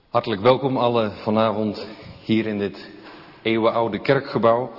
Hartelijk welkom allen vanavond hier in dit eeuwenoude kerkgebouw.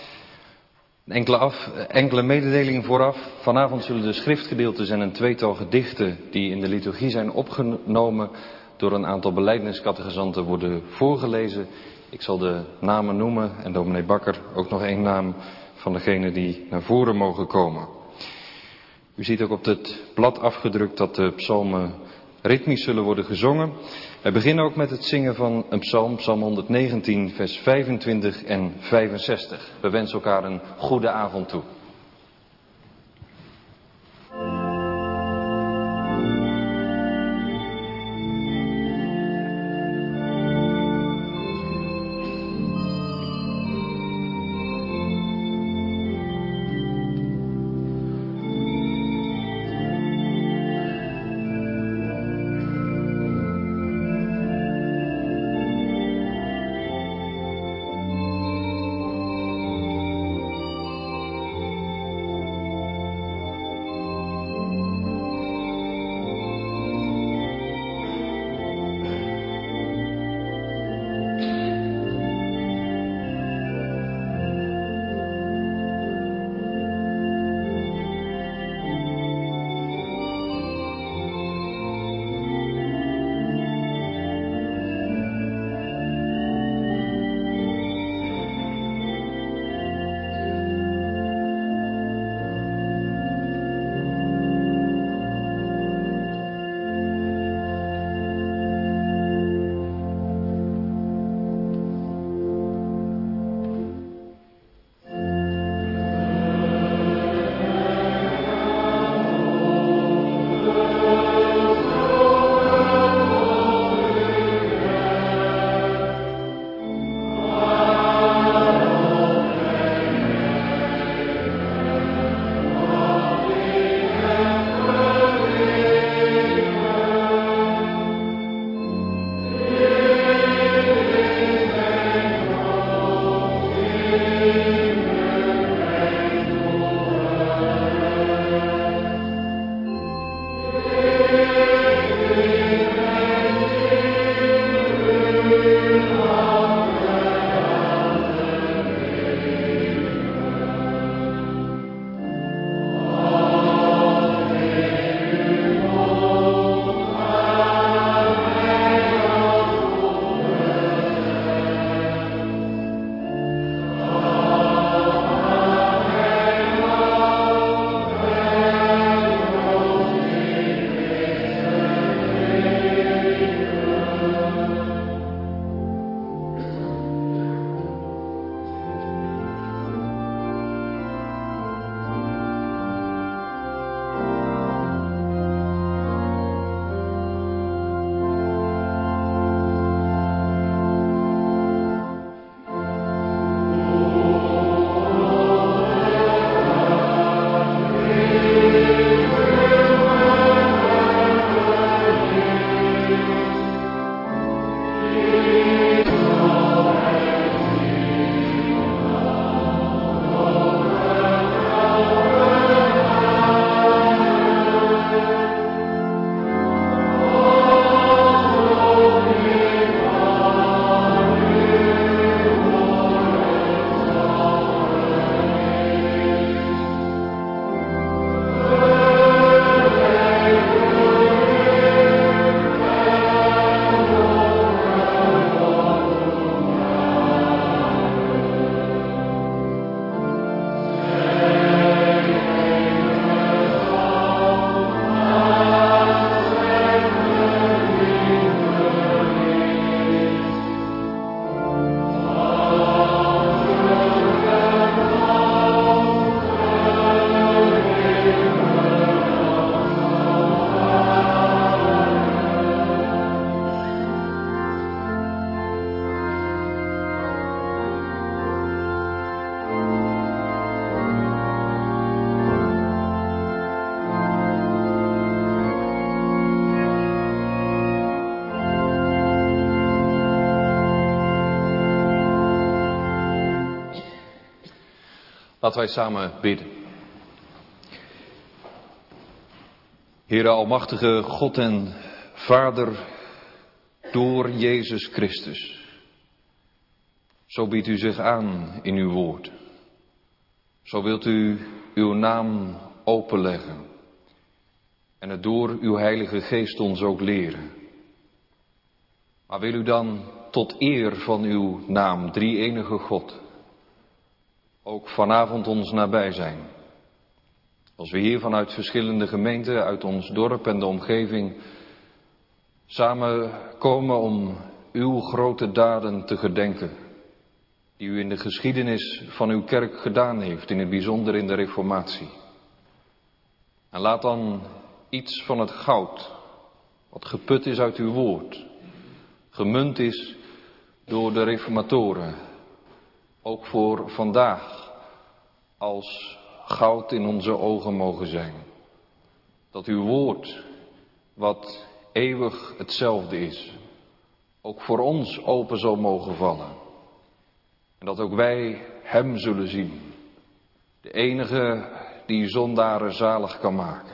Enkele mededelingen vooraf. Vanavond zullen de schriftgedeeltes en een tweetal gedichten die in de liturgie zijn opgenomen door een aantal belijdeniscatechisanten worden voorgelezen. Ik zal de namen noemen en dominee Bakker ook nog één naam van degenen die naar voren mogen komen. U ziet ook op het blad afgedrukt dat de psalmen ritmisch zullen worden gezongen. We beginnen ook met het zingen van een psalm, psalm 119, vers 25 en 65. We wensen elkaar een goede avond toe. Laten wij samen bidden. Heere almachtige God en Vader, door Jezus Christus. Zo biedt u zich aan in uw woord. Zo wilt u uw naam openleggen en het door uw Heilige Geest ons ook leren. Maar wil u dan tot eer van uw naam, drie-enige God, ook vanavond ons nabij zijn. Als we hier vanuit verschillende gemeenten, uit ons dorp en de omgeving, samenkomen om uw grote daden te gedenken, die u in de geschiedenis van uw kerk gedaan heeft, in het bijzonder in de Reformatie. En laat dan iets van het goud, wat geput is uit uw woord, gemunt is door de reformatoren, ook voor vandaag als goud in onze ogen mogen zijn. Dat uw woord, wat eeuwig hetzelfde is, ook voor ons open zal mogen vallen. En dat ook wij hem zullen zien, de enige die zondaren zalig kan maken.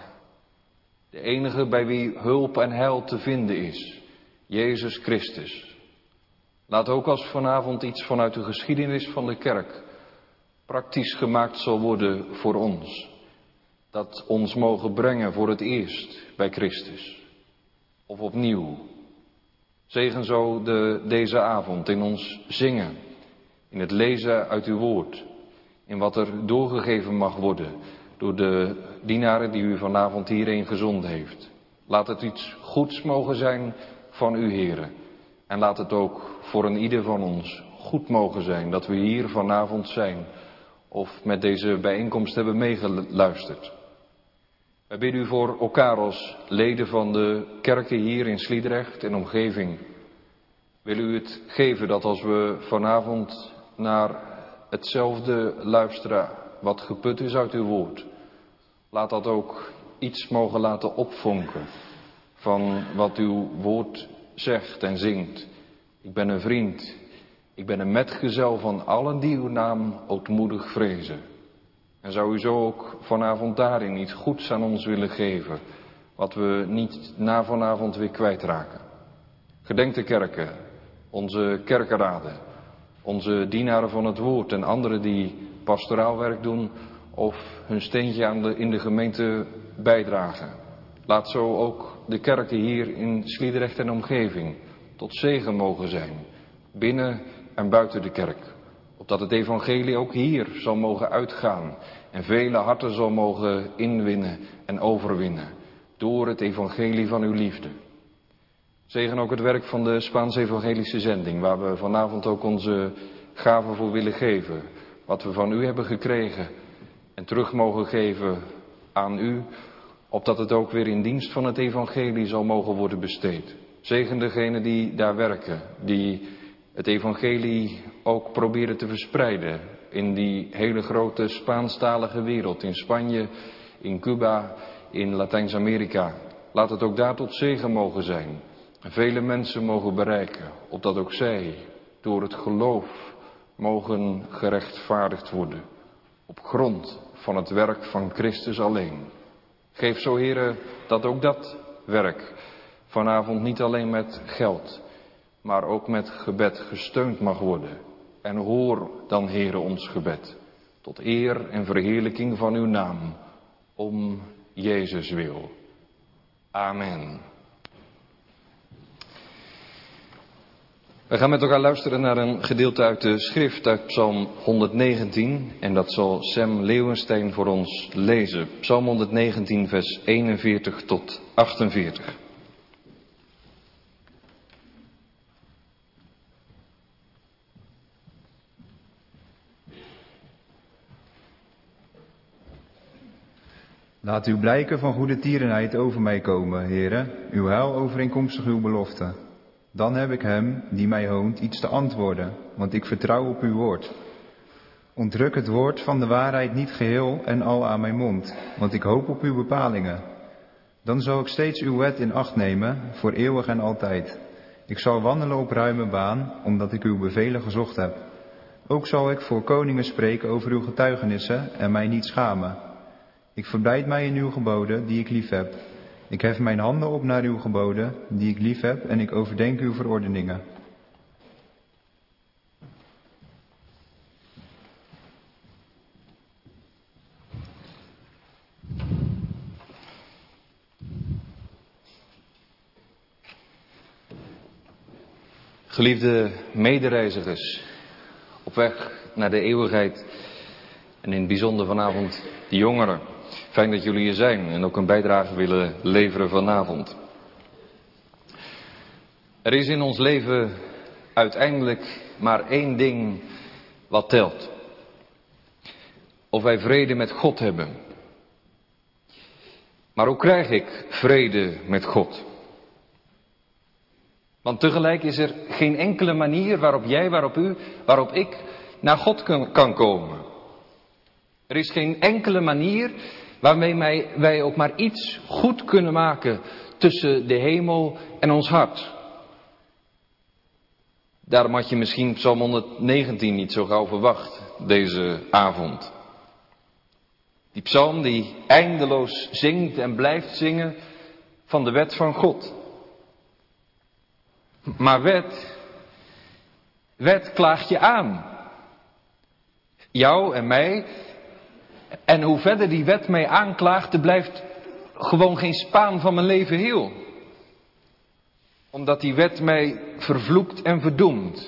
De enige bij wie hulp en heil te vinden is, Jezus Christus. Laat ook als vanavond iets vanuit de geschiedenis van de kerk praktisch gemaakt zal worden voor ons. Dat ons mogen brengen voor het eerst bij Christus. Of opnieuw. Zegen zo deze avond in ons zingen, in het lezen uit uw woord, in wat er doorgegeven mag worden door de dienaren die u vanavond hierheen gezonden heeft. Laat het iets goeds mogen zijn van u, Heren. En laat het ook voor een ieder van ons goed mogen zijn dat we hier vanavond zijn of met deze bijeenkomst hebben meegeluisterd. Wij bidden u voor elkaar als leden van de kerken hier in Sliedrecht en omgeving. Wil u het geven dat als we vanavond naar hetzelfde luisteren wat geput is uit uw woord, laat dat ook iets mogen laten opvonken van wat uw woord zegt en zingt. Ik ben een vriend, ik ben een metgezel van allen die uw naam ootmoedig vrezen. En zou u zo ook vanavond daarin iets goeds aan ons willen geven, wat we niet na vanavond weer kwijtraken. Gedenk de kerken, onze kerkenraden, onze dienaren van het woord en anderen die pastoraal werk doen of hun steentje in de gemeente bijdragen. Laat zo ook de kerken hier in Sliedrecht en omgeving tot zegen mogen zijn, binnen en buiten de kerk. Opdat het evangelie ook hier zal mogen uitgaan en vele harten zal mogen inwinnen en overwinnen door het evangelie van uw liefde. Zegen ook het werk van de Spaanse evangelische zending, waar we vanavond ook onze gaven voor willen geven. Wat we van u hebben gekregen en terug mogen geven aan u, opdat het ook weer in dienst van het evangelie zal mogen worden besteed. Zegen degenen die daar werken, die het evangelie ook proberen te verspreiden in die hele grote Spaanstalige wereld, in Spanje, in Cuba, in Latijns-Amerika. Laat het ook daar tot zegen mogen zijn. En vele mensen mogen bereiken, opdat ook zij door het geloof mogen gerechtvaardigd worden. Op grond van het werk van Christus alleen. Geef zo, Heere, dat ook dat werk vanavond niet alleen met geld, maar ook met gebed gesteund mag worden. En hoor dan, Heere, ons gebed, tot eer en verheerlijking van uw naam, om Jezus wil. Amen. We gaan met elkaar luisteren naar een gedeelte uit de schrift, uit Psalm 119. En dat zal Sam Leeuwenstein voor ons lezen. Psalm 119, vers 41 tot 48. Laat uw blijken van goede tierenheid over mij komen, Heere, uw heil overeenkomstig uw belofte. Dan heb ik hem, die mij hoont, iets te antwoorden, want ik vertrouw op uw woord. Ontdruk het woord van de waarheid niet geheel en al aan mijn mond, want ik hoop op uw bepalingen. Dan zal ik steeds uw wet in acht nemen, voor eeuwig en altijd. Ik zal wandelen op ruime baan, omdat ik uw bevelen gezocht heb. Ook zal ik voor koningen spreken over uw getuigenissen en mij niet schamen. Ik verblijd mij in uw geboden, die ik lief heb. Ik hef mijn handen op naar uw geboden, die ik lief heb, en ik overdenk uw verordeningen. Geliefde medereizigers, op weg naar de eeuwigheid en in het bijzonder vanavond de jongeren. Fijn dat jullie hier zijn en ook een bijdrage willen leveren vanavond. Er is in ons leven uiteindelijk maar één ding wat telt. Of wij vrede met God hebben. Maar hoe krijg ik vrede met God? Want tegelijk is er geen enkele manier waarop jij, waarop u, waarop ik naar God kan komen. Er is geen enkele manier waarmee wij ook maar iets goed kunnen maken tussen de hemel en ons hart. Daarom had je misschien Psalm 119 niet zo gauw verwacht deze avond. Die psalm die eindeloos zingt en blijft zingen van de wet van God. Maar wet klaagt je aan. Jou en mij. En hoe verder die wet mij aanklaagt, er blijft gewoon geen spaan van mijn leven heel. Omdat die wet mij vervloekt en verdoemt.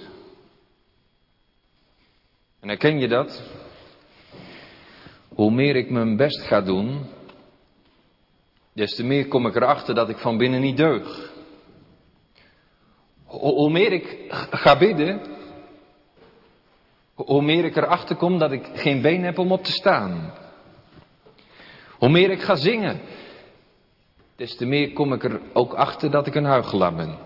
En herken je dat? Hoe meer ik mijn best ga doen, des te meer kom ik erachter dat ik van binnen niet deug. Hoe meer ik ga bidden, hoe meer ik erachter kom dat ik geen been heb om op te staan. Hoe meer ik ga zingen, des te meer kom ik er ook achter dat ik een huichelaar ben.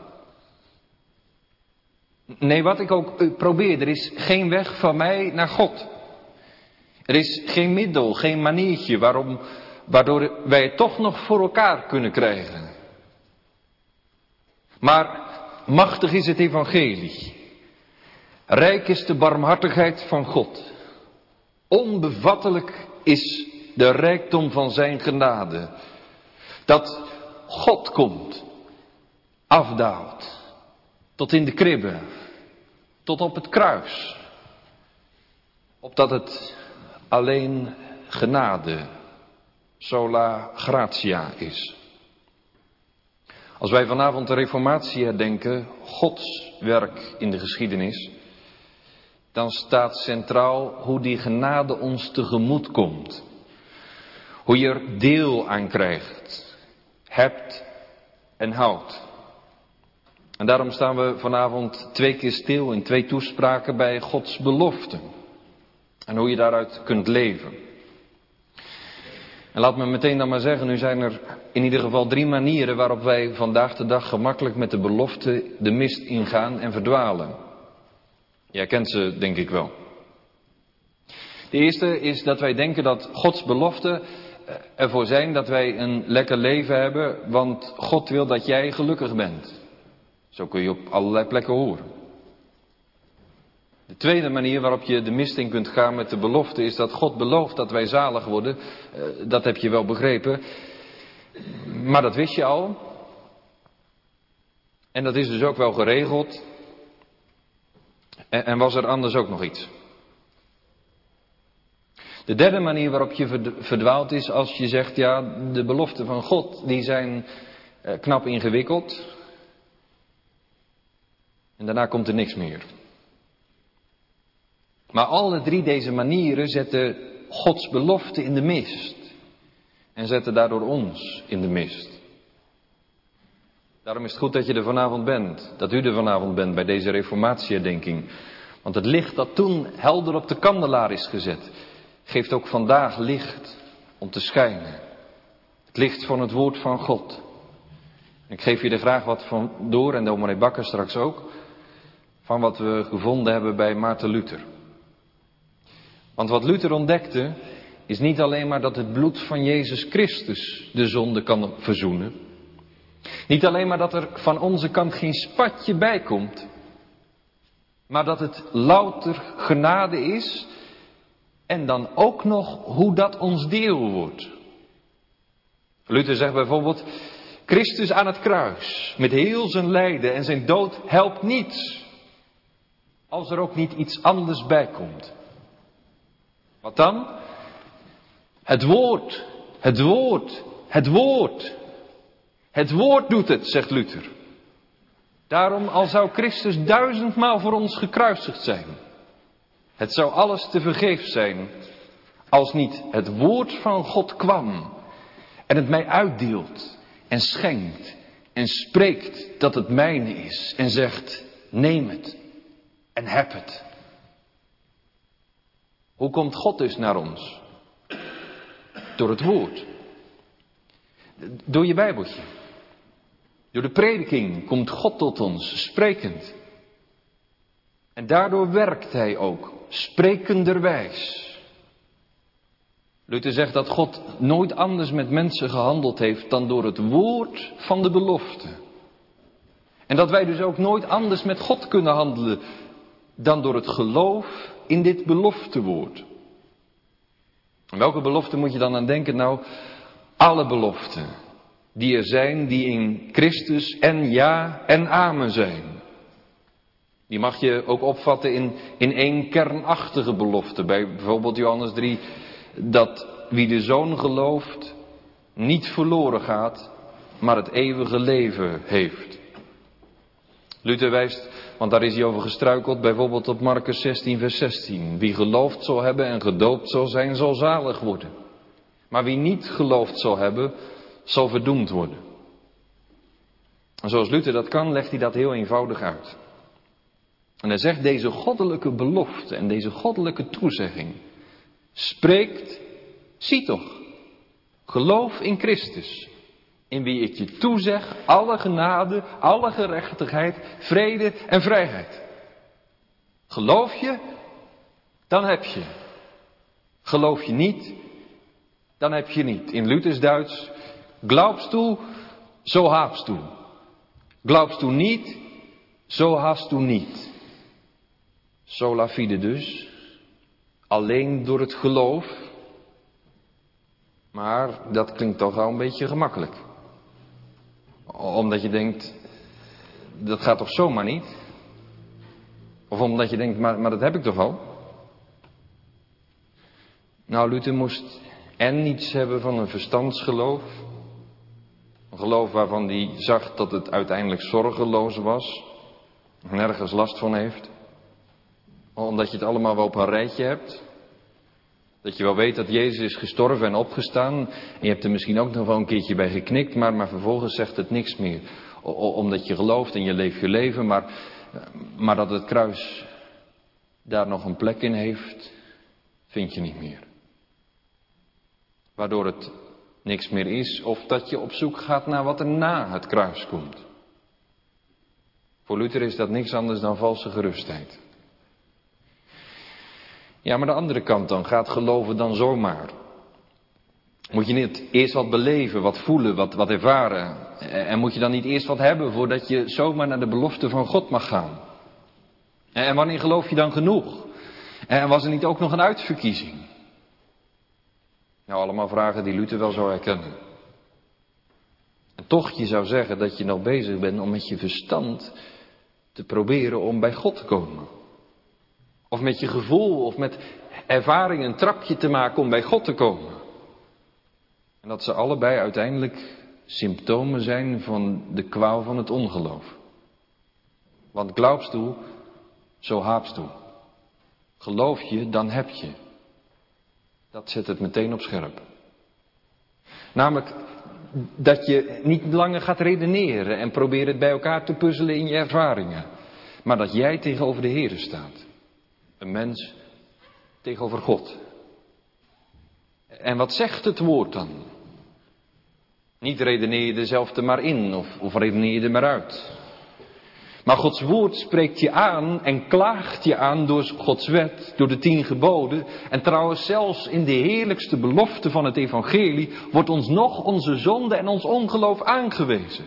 Nee, wat ik ook probeer, er is geen weg van mij naar God. Er is geen middel, geen maniertje waardoor wij het toch nog voor elkaar kunnen krijgen. Maar machtig is het evangelie. Rijk is de barmhartigheid van God. Onbevattelijk is de rijkdom van zijn genade. Dat God komt, afdaalt, tot in de kribbe, tot op het kruis. Opdat het alleen genade, sola gratia is. Als wij vanavond de Reformatie herdenken, Gods werk in de geschiedenis, dan staat centraal hoe die genade ons tegemoet komt. Hoe je er deel aan krijgt, hebt en houdt. En daarom staan we vanavond 2 keer stil in 2 toespraken bij Gods belofte. En hoe je daaruit kunt leven. En laat me meteen dan maar zeggen, nu zijn er in ieder geval 3 manieren waarop wij vandaag de dag gemakkelijk met de belofte de mist ingaan en verdwalen. Jij kent ze denk ik wel. De eerste is dat wij denken dat Gods beloften ervoor zijn dat wij een lekker leven hebben, want God wil dat jij gelukkig bent. Zo kun je op allerlei plekken horen. De tweede manier waarop je de mist in kunt gaan met de belofte is dat God belooft dat wij zalig worden. Dat heb je wel begrepen. Maar dat wist je al. En dat is dus ook wel geregeld. En was er anders ook nog iets? De derde manier waarop je verdwaalt is als je zegt, ja, de beloften van God die zijn knap ingewikkeld. En daarna komt er niks meer. Maar alle 3 deze manieren zetten Gods belofte in de mist. En zetten daardoor ons in de mist. Daarom is het goed dat je er vanavond bent. Dat u er vanavond bent bij deze reformatieherdenking. Want het licht dat toen helder op de kandelaar is gezet, geeft ook vandaag licht om te schijnen. Het licht van het woord van God. Ik geef je er graag wat van door, en dominee Bakker straks ook, van wat we gevonden hebben bij Maarten Luther. Want wat Luther ontdekte, is niet alleen maar dat het bloed van Jezus Christus de zonde kan verzoenen. Niet alleen maar dat er van onze kant geen spatje bij komt. Maar dat het louter genade is. En dan ook nog hoe dat ons deel wordt. Luther zegt bijvoorbeeld, Christus aan het kruis, met heel zijn lijden en zijn dood, helpt niets. Als er ook niet iets anders bij komt. Wat dan? Het woord, het woord, het woord. Het woord doet het, zegt Luther. Daarom, al zou Christus 1000-maal voor ons gekruisigd zijn. Het zou alles tevergeefs zijn, als niet het woord van God kwam en het mij uitdeelt en schenkt en spreekt dat het mijne is en zegt, neem het en heb het. Hoe komt God dus naar ons? Door het woord. Door je Bijbeltje. Door de prediking komt God tot ons, sprekend. En daardoor werkt hij ook, sprekenderwijs. Luther zegt dat God nooit anders met mensen gehandeld heeft dan door het woord van de belofte. En dat wij dus ook nooit anders met God kunnen handelen dan door het geloof in dit beloftewoord. En welke belofte moet je dan aan denken? Nou, alle beloften die er zijn, die in Christus en ja en amen zijn. Die mag je ook opvatten in één kernachtige belofte. Bij bijvoorbeeld Johannes 3, dat wie de Zoon gelooft, niet verloren gaat, maar het eeuwige leven heeft. Luther wijst, want daar is hij over gestruikeld, bijvoorbeeld op Marcus 16 vers 16. Wie geloofd zal hebben en gedoopt zal zijn, zal zalig worden. Maar wie niet geloofd zal hebben, zal verdoemd worden. En zoals Luther dat kan, legt hij dat heel eenvoudig uit. En hij zegt, deze goddelijke belofte en deze goddelijke toezegging spreekt, zie toch, geloof in Christus, in wie ik je toezeg alle genade, alle gerechtigheid, vrede en vrijheid. Geloof je, dan heb je. Geloof je niet, dan heb je niet. In Luthers Duits, glaubst du, so habst du. Glaubst du niet, so hast du niet. Sola fide dus, alleen door het geloof. Maar dat klinkt toch wel een beetje gemakkelijk. Omdat je denkt, dat gaat toch zomaar niet? Of omdat je denkt, maar dat heb ik toch al? Nou, Luther moest en niets hebben van een verstandsgeloof. Een geloof waarvan hij zag dat het uiteindelijk zorgeloos was. Nergens last van heeft. Omdat je het allemaal wel op een rijtje hebt. Dat je wel weet dat Jezus is gestorven en opgestaan. En je hebt er misschien ook nog wel een keertje bij geknikt. Maar vervolgens zegt het niks meer. Omdat je gelooft en je leeft je leven. Maar dat het kruis daar nog een plek in heeft, vind je niet meer. Waardoor het niks meer is. Of dat je op zoek gaat naar wat er na het kruis komt. Voor Luther is dat niks anders dan valse gerustheid. Ja, maar de andere kant dan, gaat geloven dan zomaar? Moet je niet eerst wat beleven, wat voelen, wat ervaren? En moet je dan niet eerst wat hebben voordat je zomaar naar de belofte van God mag gaan? En wanneer geloof je dan genoeg? En was er niet ook nog een uitverkiezing? Nou, allemaal vragen die Luther wel zou herkennen. En toch, je zou zeggen dat je nog bezig bent om met je verstand te proberen om bij God te komen. Of met je gevoel of met ervaring een trapje te maken om bij God te komen. En dat ze allebei uiteindelijk symptomen zijn van de kwaal van het ongeloof. Want glaubst du, so habst du. Geloof je, dan heb je. Dat zet het meteen op scherp. Namelijk dat je niet langer gaat redeneren en proberen het bij elkaar te puzzelen in je ervaringen. Maar dat jij tegenover de Heere staat. Een mens tegenover God. En wat zegt het woord dan? Niet redeneer je er zelf er maar in of redeneer je er maar uit. Maar Gods woord spreekt je aan en klaagt je aan door Gods wet, door de 10 geboden. En trouwens zelfs in de heerlijkste belofte van het evangelie wordt ons nog onze zonde en ons ongeloof aangewezen.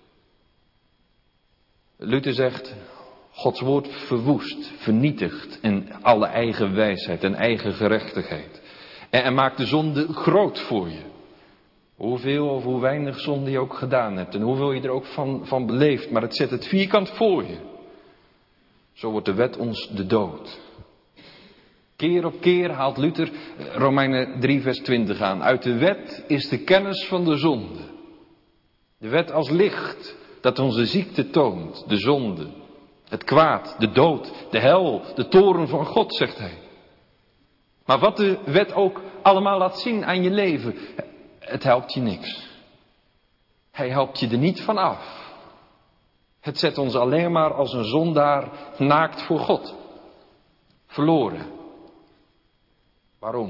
Luther zegt, Gods woord verwoest, vernietigt en alle eigen wijsheid en eigen gerechtigheid. En maakt de zonde groot voor je. Hoeveel of hoe weinig zonde je ook gedaan hebt en hoeveel je er ook van beleeft, maar het zet het vierkant voor je. Zo wordt de wet ons de dood. Keer op keer haalt Luther Romeinen 3 vers 20 aan. Uit de wet is de kennis van de zonde. De wet als licht dat onze ziekte toont, de zonde, het kwaad, de dood, de hel, de toorn van God, zegt hij. Maar wat de wet ook allemaal laat zien aan je leven, het helpt je niks. Hij helpt je er niet van af. Het zet ons alleen maar als een zondaar naakt voor God. Verloren. Waarom?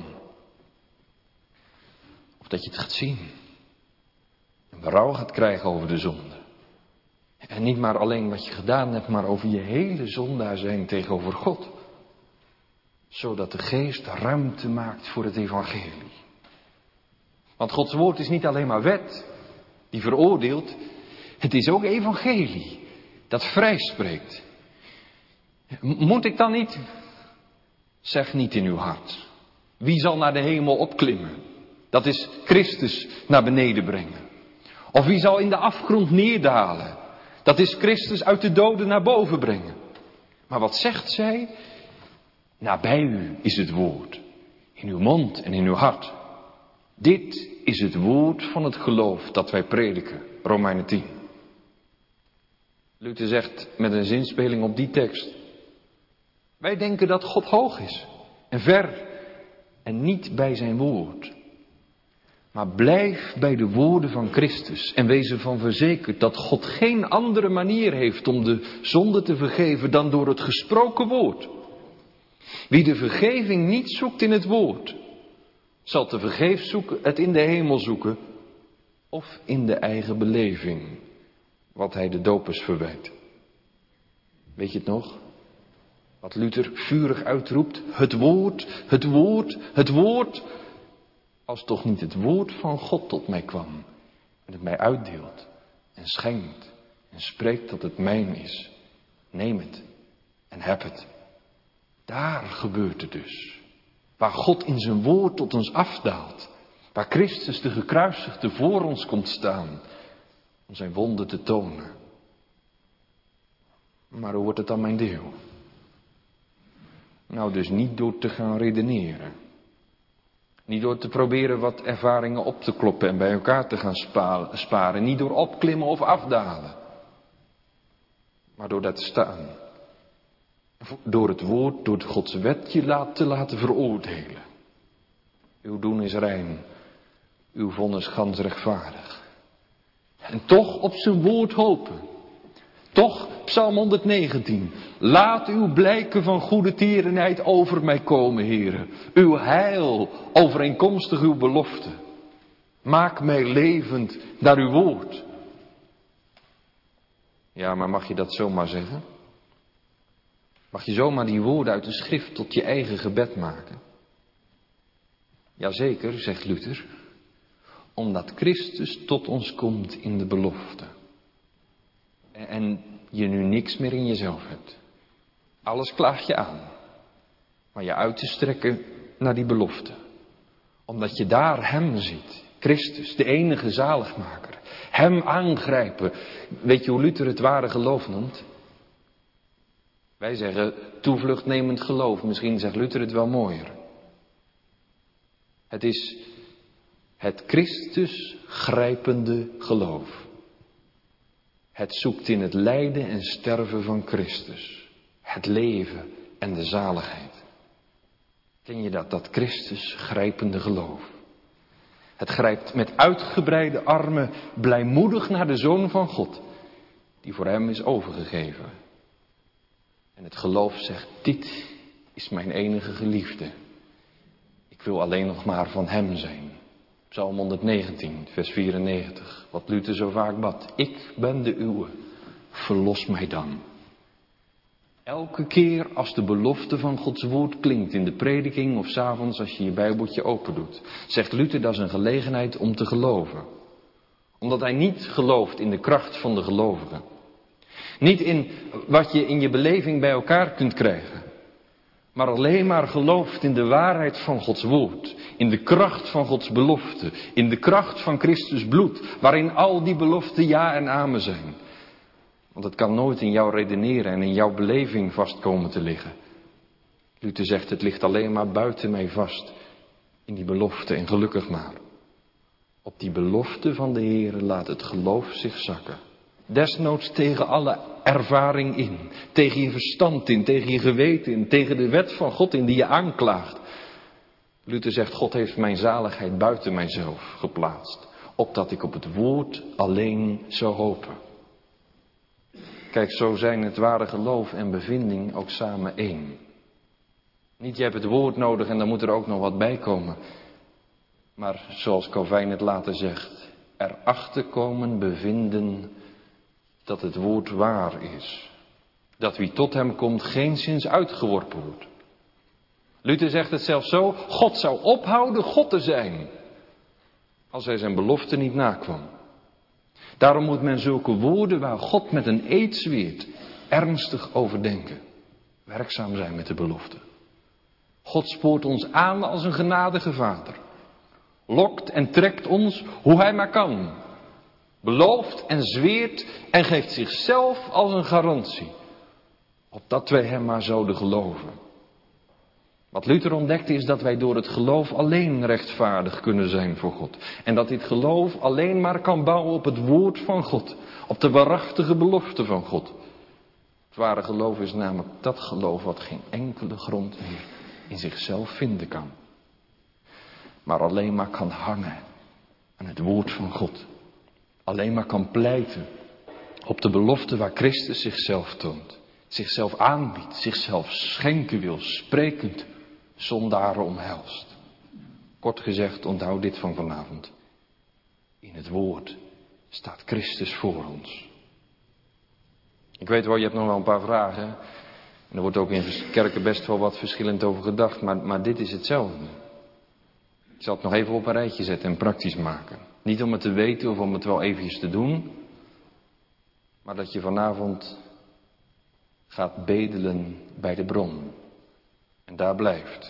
Of dat je het gaat zien. En berouw gaat krijgen over de zonde. En niet maar alleen wat je gedaan hebt, maar over je hele zondaar zijn tegenover God. Zodat de geest ruimte maakt voor het evangelie. Want Gods woord is niet alleen maar wet, die veroordeelt. Het is ook evangelie, dat vrijspreekt. Moet ik dan niet? Zeg niet in uw hart. Wie zal naar de hemel opklimmen? Dat is Christus naar beneden brengen. Of wie zal in de afgrond neerdalen? Dat is Christus uit de doden naar boven brengen. Maar wat zegt zij? Nabij u is het woord. In uw mond en in uw hart. Dit is het woord van het geloof dat wij prediken. Romeinen 10. Luther zegt met een zinspeling op die tekst. Wij denken dat God hoog is. En ver. En niet bij zijn woord. Maar blijf bij de woorden van Christus. En wees ervan verzekerd dat God geen andere manier heeft om de zonde te vergeven dan door het gesproken woord. Wie de vergeving niet zoekt in het woord, zal te vergeefs zoeken, het in de hemel zoeken of in de eigen beleving, wat hij de dopers verwijt. Weet je het nog? Wat Luther vurig uitroept, het woord, het woord, het woord. Als toch niet het woord van God tot mij kwam en het mij uitdeelt en schenkt en spreekt dat het mijn is. Neem het en heb het. Daar gebeurt het dus. Waar God in zijn woord tot ons afdaalt. Waar Christus de gekruisigde voor ons komt staan. Om zijn wonden te tonen. Maar hoe wordt het dan mijn deel? Nou, dus niet door te gaan redeneren. Niet door te proberen wat ervaringen op te kloppen en bij elkaar te gaan sparen. Niet door opklimmen of afdalen. Maar door dat te staan. Door het woord, door Gods wet je te laten veroordelen. Uw doen is rein. Uw vonnis gans rechtvaardig. En toch op zijn woord hopen. Toch, Psalm 119. Laat uw blijken van goede tierenheid over mij komen, Heere. Uw heil overeenkomstig uw belofte. Maak mij levend naar uw woord. Ja, maar mag je dat zomaar zeggen? Mag je zomaar die woorden uit de schrift tot je eigen gebed maken? Jazeker, zegt Luther. Omdat Christus tot ons komt in de belofte. En je nu niks meer in jezelf hebt. Alles klaagt je aan. Maar je uit te strekken naar die belofte. Omdat je daar hem ziet. Christus, de enige zaligmaker. Hem aangrijpen. Weet je hoe Luther het ware geloof noemt? Wij zeggen toevluchtnemend geloof. Misschien zegt Luther het wel mooier. Het is het Christus grijpende geloof. Het zoekt in het lijden en sterven van Christus. Het leven en de zaligheid. Ken je dat Christus grijpende geloof? Het grijpt met uitgebreide armen blijmoedig naar de Zoon van God. Die voor hem is overgegeven. En het geloof zegt, dit is mijn enige geliefde. Ik wil alleen nog maar van hem zijn. Psalm 119, vers 94. Wat Luther zo vaak bad. Ik ben de uwe. Verlos mij dan. Elke keer als de belofte van Gods woord klinkt in de prediking of 's avonds als je je Bijbeltje open doet, zegt Luther dat is een gelegenheid om te geloven. Omdat hij niet gelooft in de kracht van de gelovigen. Niet in wat je in je beleving bij elkaar kunt krijgen. maar alleen maar gelooft in de waarheid van Gods woord, in de kracht van Gods belofte, in de kracht van Christus bloed, waarin al die beloften ja en amen zijn. Want het kan nooit in jouw redeneren en in jouw beleving vast komen te liggen. Luther zegt, het ligt alleen maar buiten mij vast, in die belofte, en gelukkig maar. Op die belofte van de Heere laat het geloof zich zakken. Desnoods tegen alle ervaring in, tegen je verstand in, tegen je geweten in, tegen de wet van God in die je aanklaagt. Luther zegt, God heeft mijn zaligheid buiten mijzelf geplaatst, opdat ik op het woord alleen zou hopen. Kijk, zo zijn het ware geloof en bevinding ook samen één. Niet je hebt het woord nodig en dan moet er ook nog wat bij komen. Maar zoals Calvijn het later zegt, erachter komen, bevinden dat het woord waar is. Dat wie tot hem komt geenszins uitgeworpen wordt. Luther zegt het zelfs zo, God zou ophouden God te zijn, als hij zijn belofte niet nakwam. Daarom moet men zulke woorden waar God met een eed zweert, ernstig overdenken. Werkzaam zijn met de belofte. God spoort ons aan als een genadige vader. Lokt en trekt ons hoe hij maar kan. Belooft en zweert en geeft zichzelf als een garantie. Opdat wij hem maar zouden geloven. Wat Luther ontdekte is dat wij door het geloof alleen rechtvaardig kunnen zijn voor God. En dat dit geloof alleen maar kan bouwen op het woord van God. Op de waarachtige belofte van God. Het ware geloof is namelijk dat geloof wat geen enkele grond meer in zichzelf vinden kan. Maar alleen maar kan hangen aan het woord van God. Alleen maar kan pleiten op de belofte waar Christus zichzelf toont. Zichzelf aanbiedt, zichzelf schenken wil, sprekend, zondaren omhelst. Kort gezegd, onthoud dit van vanavond. In het woord staat Christus voor ons. Ik weet wel, je hebt nog wel een paar vragen. En er wordt ook in kerken best wel wat verschillend over gedacht, maar dit is hetzelfde. Ik zal het nog even op een rijtje zetten en praktisch maken. Niet om het te weten of om het wel eventjes te doen, maar dat je vanavond gaat bedelen bij de bron. En daar blijft.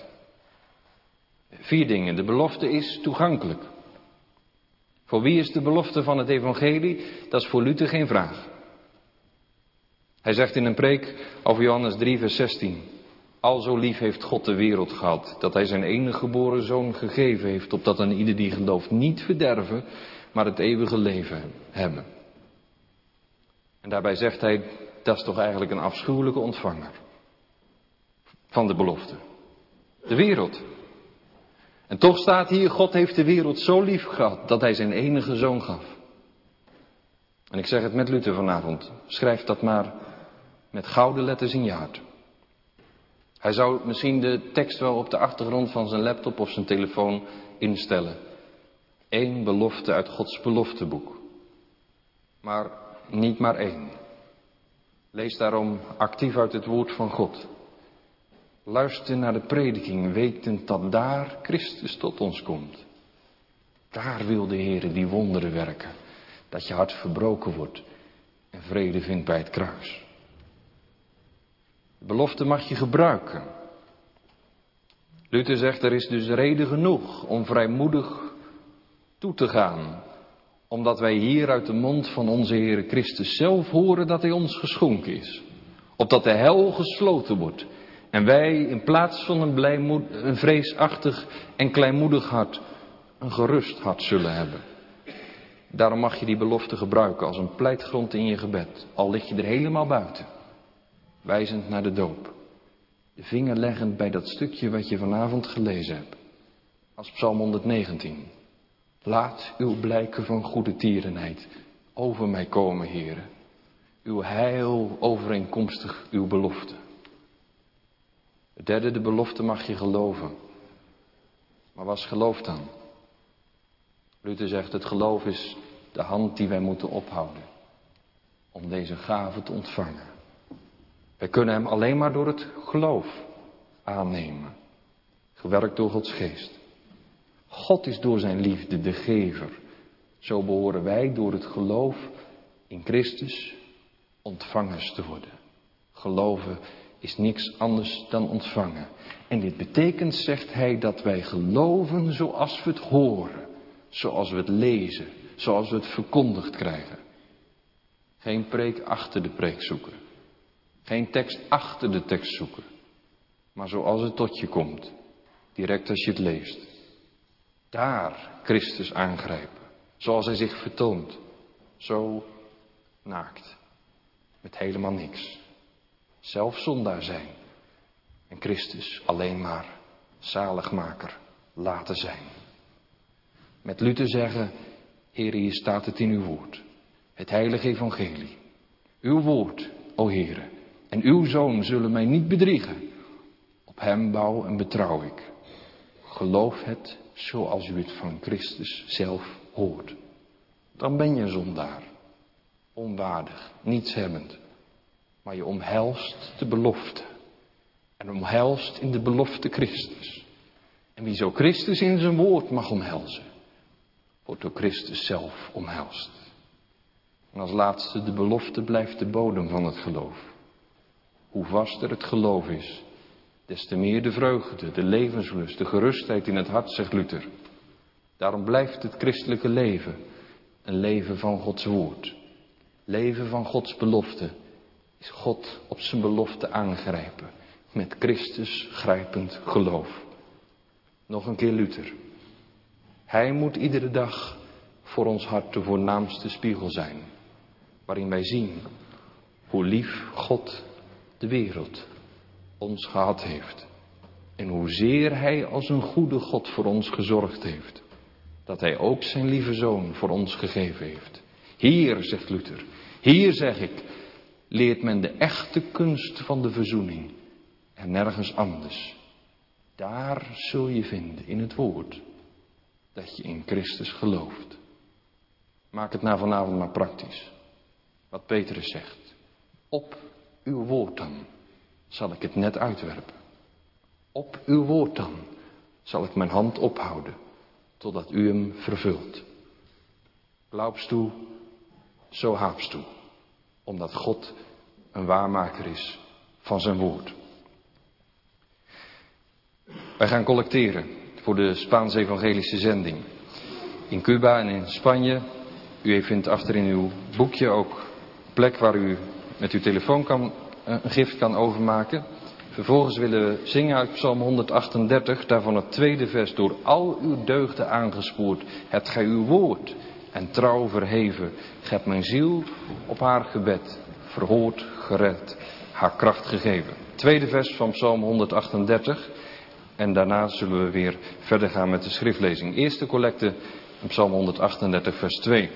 4 dingen. De belofte is toegankelijk. Voor wie is de belofte van het evangelie? Dat is voor Luther geen vraag. Hij zegt in een preek over Johannes 3 vers 16. Al zo lief heeft God de wereld gehad, dat hij zijn enige geboren zoon gegeven heeft, opdat aan ieder die gelooft niet verderven, maar het eeuwige leven hebben. En daarbij zegt hij, dat is toch eigenlijk een afschuwelijke ontvanger van de belofte. De wereld. En toch staat hier, God heeft de wereld zo lief gehad, dat hij zijn enige zoon gaf. En ik zeg het met Luther vanavond, schrijf dat maar met gouden letters in je hart. Hij zou misschien de tekst wel op de achtergrond van zijn laptop of zijn telefoon instellen. 1 belofte uit Gods belofteboek. Maar niet maar 1. Lees daarom actief uit het woord van God. Luister naar de prediking, wetend dat daar Christus tot ons komt. Daar wil de Heer die wonderen werken. Dat je hart verbroken wordt en vrede vindt bij het kruis. De belofte mag je gebruiken. Luther zegt, er is dus reden genoeg om vrijmoedig toe te gaan. Omdat wij hier uit de mond van onze Heere Christus zelf horen dat hij ons geschonken is. Opdat de hel gesloten wordt. En wij in plaats van een vreesachtig en kleinmoedig hart, een gerust hart zullen hebben. Daarom mag je die belofte gebruiken als een pleitgrond in je gebed. Al lig je er helemaal buiten. Wijzend naar de doop. De vinger leggend bij dat stukje wat je vanavond gelezen hebt. Als Psalm 119. Laat uw blijken van goede tierenheid over mij komen, Heere. Uw heil overeenkomstig uw belofte. Het derde, de belofte mag je geloven. Maar wat is geloof dan? Luther zegt, het geloof is de hand die wij moeten ophouden. Om deze gave te ontvangen. Wij kunnen hem alleen maar door het geloof aannemen. Gewerkt door Gods geest. God is door zijn liefde de gever. Zo behoren wij door het geloof in Christus ontvangers te worden. Geloven is niks anders dan ontvangen. En dit betekent, zegt hij, dat wij geloven zoals we het horen. Zoals we het lezen. Zoals we het verkondigd krijgen. Geen preek achter de preek zoeken. Geen tekst achter de tekst zoeken. Maar zoals het tot je komt. Direct als je het leest. Daar Christus aangrijpen. Zoals hij zich vertoont. Zo naakt. Met helemaal niks. Zelf zondaar zijn. En Christus alleen maar zaligmaker laten zijn. Met Luther zeggen, Heere, hier staat het in uw woord. Het heilige evangelie. Uw woord, o Heere, en uw Zoon zullen mij niet bedriegen. Op hem bouw en betrouw ik. Geloof het zoals u het van Christus zelf hoort. Dan ben je zondaar. Onwaardig, nietshebbend. Maar je omhelst de belofte. En omhelst in de belofte Christus. En wie zo Christus in zijn woord mag omhelzen, wordt door Christus zelf omhelst. En als laatste de belofte blijft de bodem van het geloof. Hoe vaster het geloof is, des te meer de vreugde, de levenslust, de gerustheid in het hart, zegt Luther. Daarom blijft het christelijke leven een leven van Gods woord. Leven van Gods belofte is God op zijn belofte aangrijpen. Met Christus grijpend geloof. Nog een keer Luther. Hij moet iedere dag voor ons hart de voornaamste spiegel zijn. Waarin wij zien hoe lief God de wereld ons gehad heeft. En hoezeer hij als een goede God voor ons gezorgd heeft. Dat hij ook zijn lieve Zoon voor ons gegeven heeft. Hier, zegt Luther, hier zeg ik, leert men de echte kunst van de verzoening. En nergens anders. Daar zul je vinden in het woord. Dat je in Christus gelooft. Maak het na vanavond maar praktisch. Wat Petrus zegt. Op uw woord dan zal ik het net uitwerpen. Op uw woord dan zal ik mijn hand ophouden. Totdat u hem vervult. Glaubst toe, zo haabst toe. Omdat God een waarmaker is van zijn woord. Wij gaan collecteren voor de Spaanse evangelische zending. In Cuba en in Spanje. U vindt achter in uw boekje ook een plek waar u met uw telefoon een gift kan overmaken. Vervolgens willen we zingen uit Psalm 138, daarvan het tweede vers. Door al uw deugden aangespoord, hebt gij uw woord en trouw verheven. Gij hebt mijn ziel op haar gebed verhoord, gered, haar kracht gegeven. Tweede vers van Psalm 138. En daarna zullen we weer verder gaan met de schriftlezing. Eerste collecte in Psalm 138 vers 2.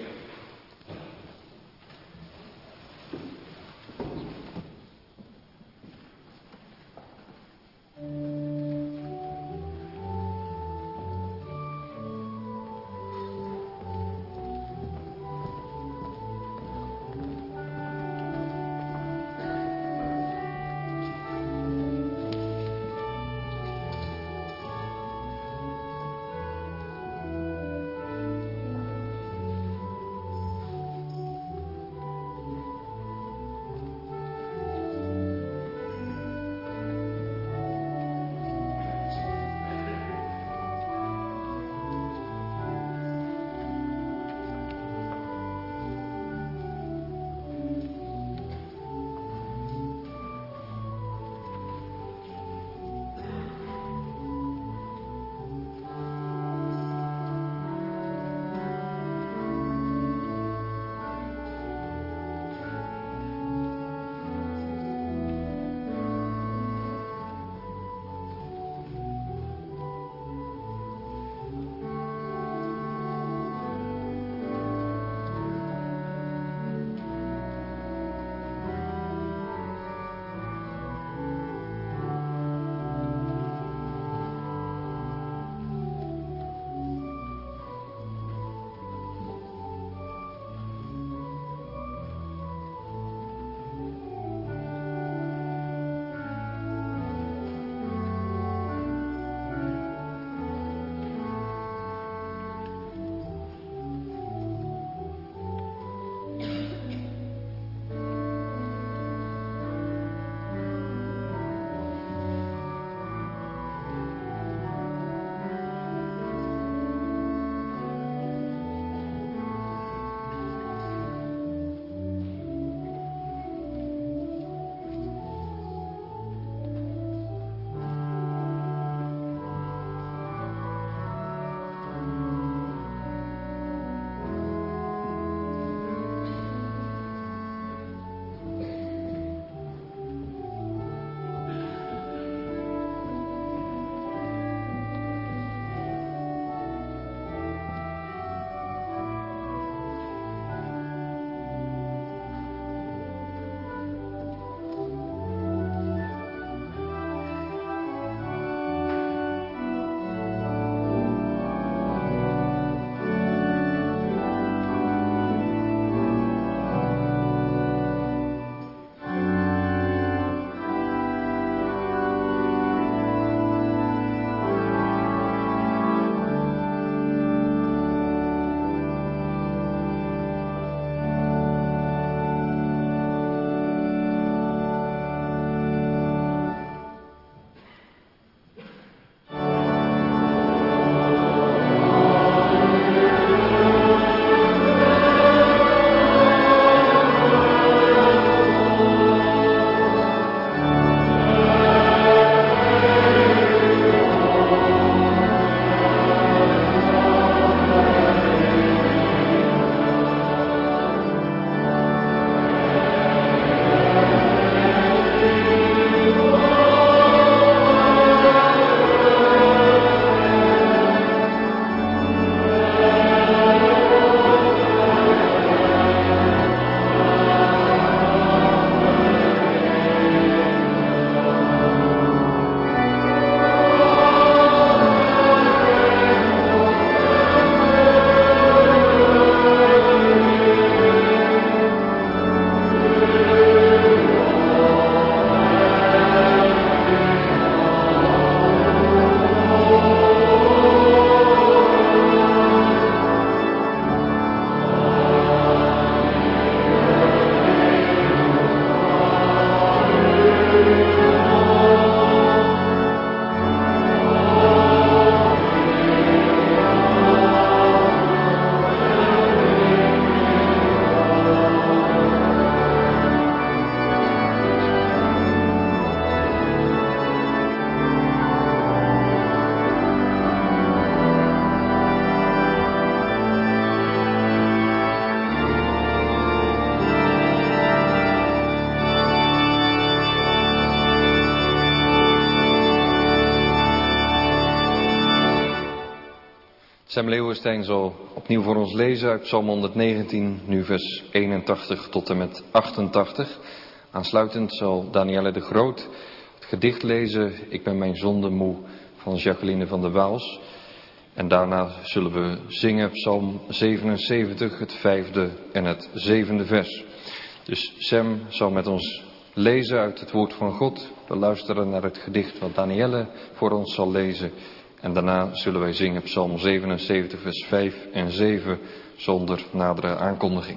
Sam Leeuwenstein zal opnieuw voor ons lezen uit Psalm 119, nu vers 81 tot en met 88. Aansluitend zal Danielle de Groot het gedicht lezen, Ik ben mijn zonde moe, van Jacqueline van der Waals. En daarna zullen we zingen Psalm 77, het 5e en het 7e vers. Dus Sam zal met ons lezen uit het woord van God. We luisteren naar het gedicht wat Danielle voor ons zal lezen. En daarna zullen wij zingen Psalm 77, vers 5 en 7 zonder nadere aankondiging.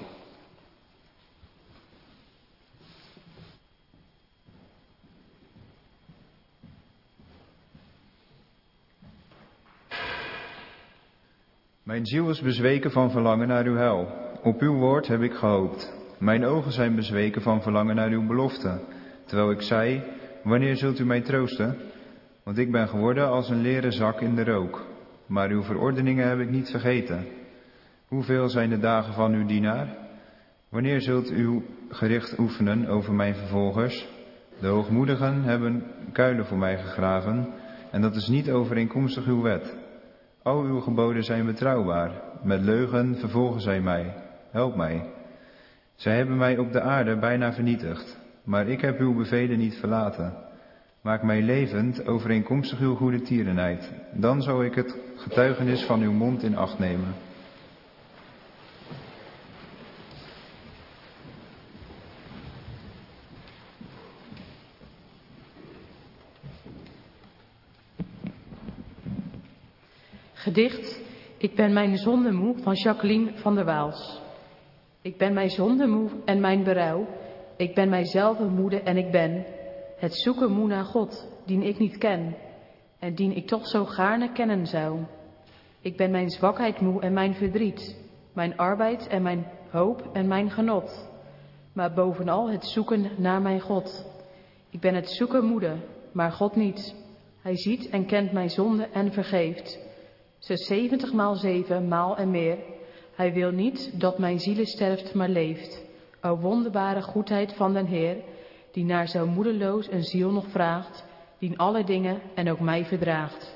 Mijn ziel is bezweken van verlangen naar uw heil. Op uw woord heb ik gehoopt. Mijn ogen zijn bezweken van verlangen naar uw belofte. Terwijl ik zei, wanneer zult u mij troosten? Want ik ben geworden als een leren zak in de rook. Maar uw verordeningen heb ik niet vergeten. Hoeveel zijn de dagen van uw dienaar? Wanneer zult u gericht oefenen over mijn vervolgers? De hoogmoedigen hebben kuilen voor mij gegraven. En dat is niet overeenkomstig uw wet. Al uw geboden zijn betrouwbaar. Met leugen vervolgen zij mij. Help mij. Zij hebben mij op de aarde bijna vernietigd. Maar ik heb uw bevelen niet verlaten. Maak mij levend overeenkomstig uw goede tierenheid. Dan zal ik het getuigenis van uw mond in acht nemen. Gedicht, Ik ben mijn zonde moe, van Jacqueline van der Waals. Ik ben mijn zonde moe en mijn berouw. Ik ben mijzelf moede en ik ben het zoeken moe naar God, dien ik niet ken. En dien ik toch zo gaarne kennen zou. Ik ben mijn zwakheid moe en mijn verdriet. Mijn arbeid en mijn hoop en mijn genot. Maar bovenal het zoeken naar mijn God. Ik ben het zoeken moede, maar God niet. Hij ziet en kent mijn zonde en vergeeft. Ze 70 maal 7 maal en meer. Hij wil niet dat mijn ziele sterft, maar leeft. O wonderbare goedheid van den Heer, die naar zo moedeloos een ziel nog vraagt, die alle dingen en ook mij verdraagt.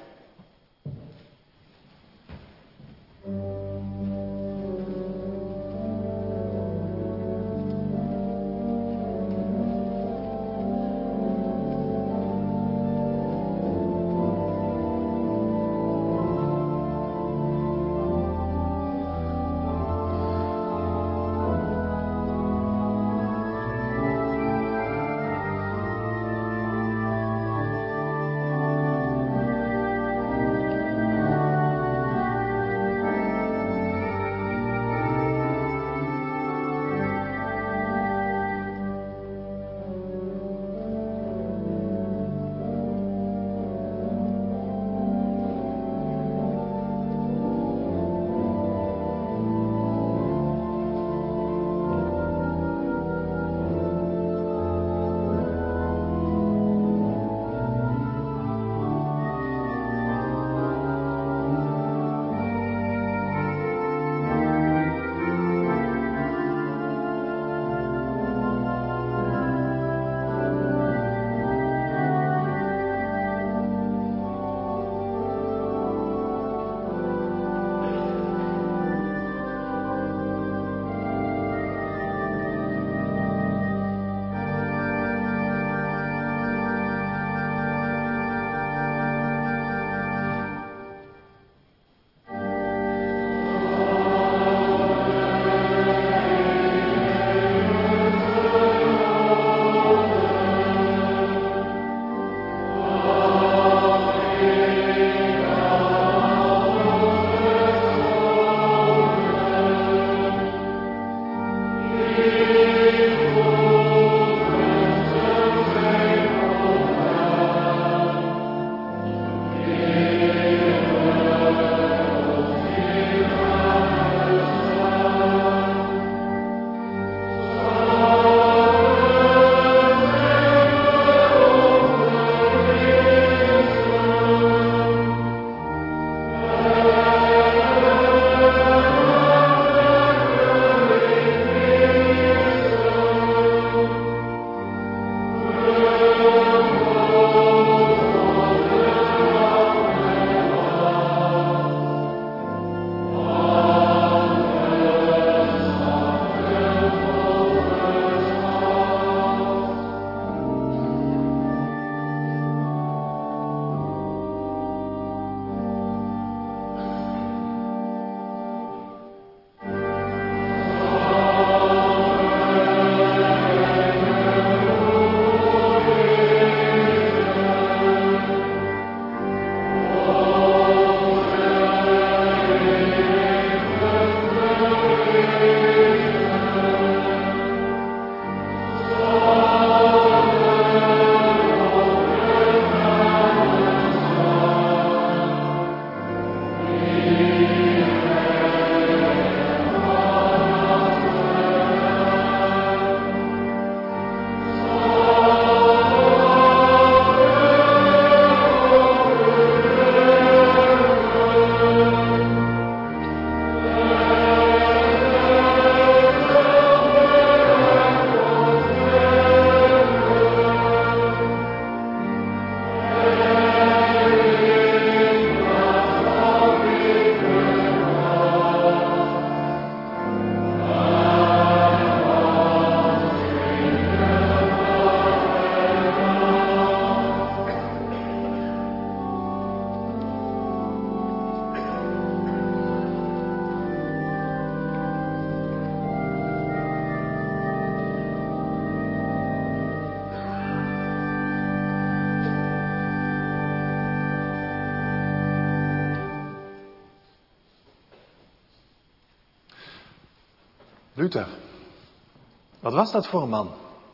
Luther, wat was dat voor een man?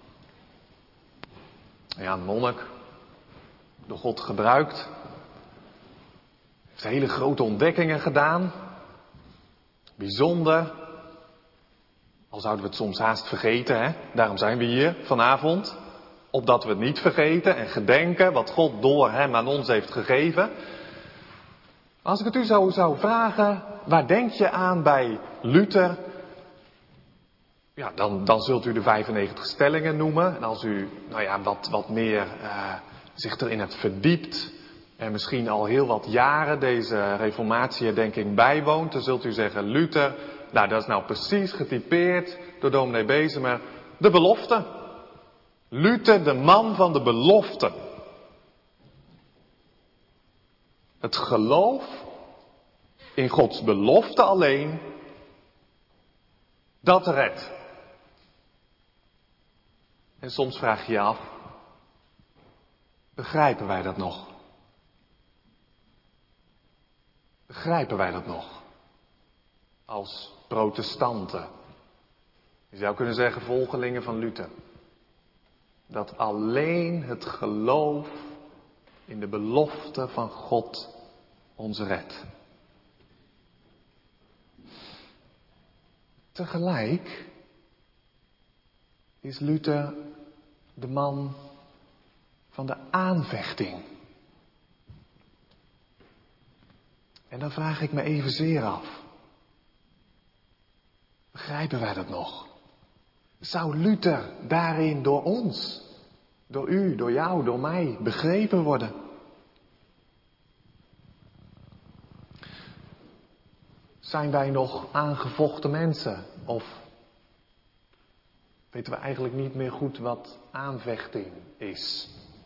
Ja, een monnik, door God gebruikt. Heeft hele grote ontdekkingen gedaan. Bijzonder. Al zouden we het soms haast vergeten, hè? Daarom zijn we hier vanavond. Opdat we het niet vergeten en gedenken wat God door hem aan ons heeft gegeven. Als ik het u zou vragen, waar denk je aan bij Luther? Ja, dan zult u de 95 stellingen noemen. En als u wat meer zich erin hebt verdiept en misschien al heel wat jaren deze reformatieherdenking bijwoont, dan zult u zeggen, Luther, nou dat is nou precies getypeerd door dominee Bezemer, de belofte. Luther, de man van de belofte. Het geloof in Gods belofte alleen, dat redt. En soms vraag je je af, begrijpen wij dat nog? Begrijpen wij dat nog? Als protestanten. Je zou kunnen zeggen volgelingen van Luther. Dat alleen het geloof in de belofte van God ons redt. Tegelijk is Luther de man van de aanvechting. En dan vraag ik me evenzeer af. Begrijpen wij dat nog? Zou Luther daarin door ons, door u, door jou, door mij begrepen worden? Zijn wij nog aangevochten mensen? Of weten we eigenlijk niet meer goed wat aanvechting is?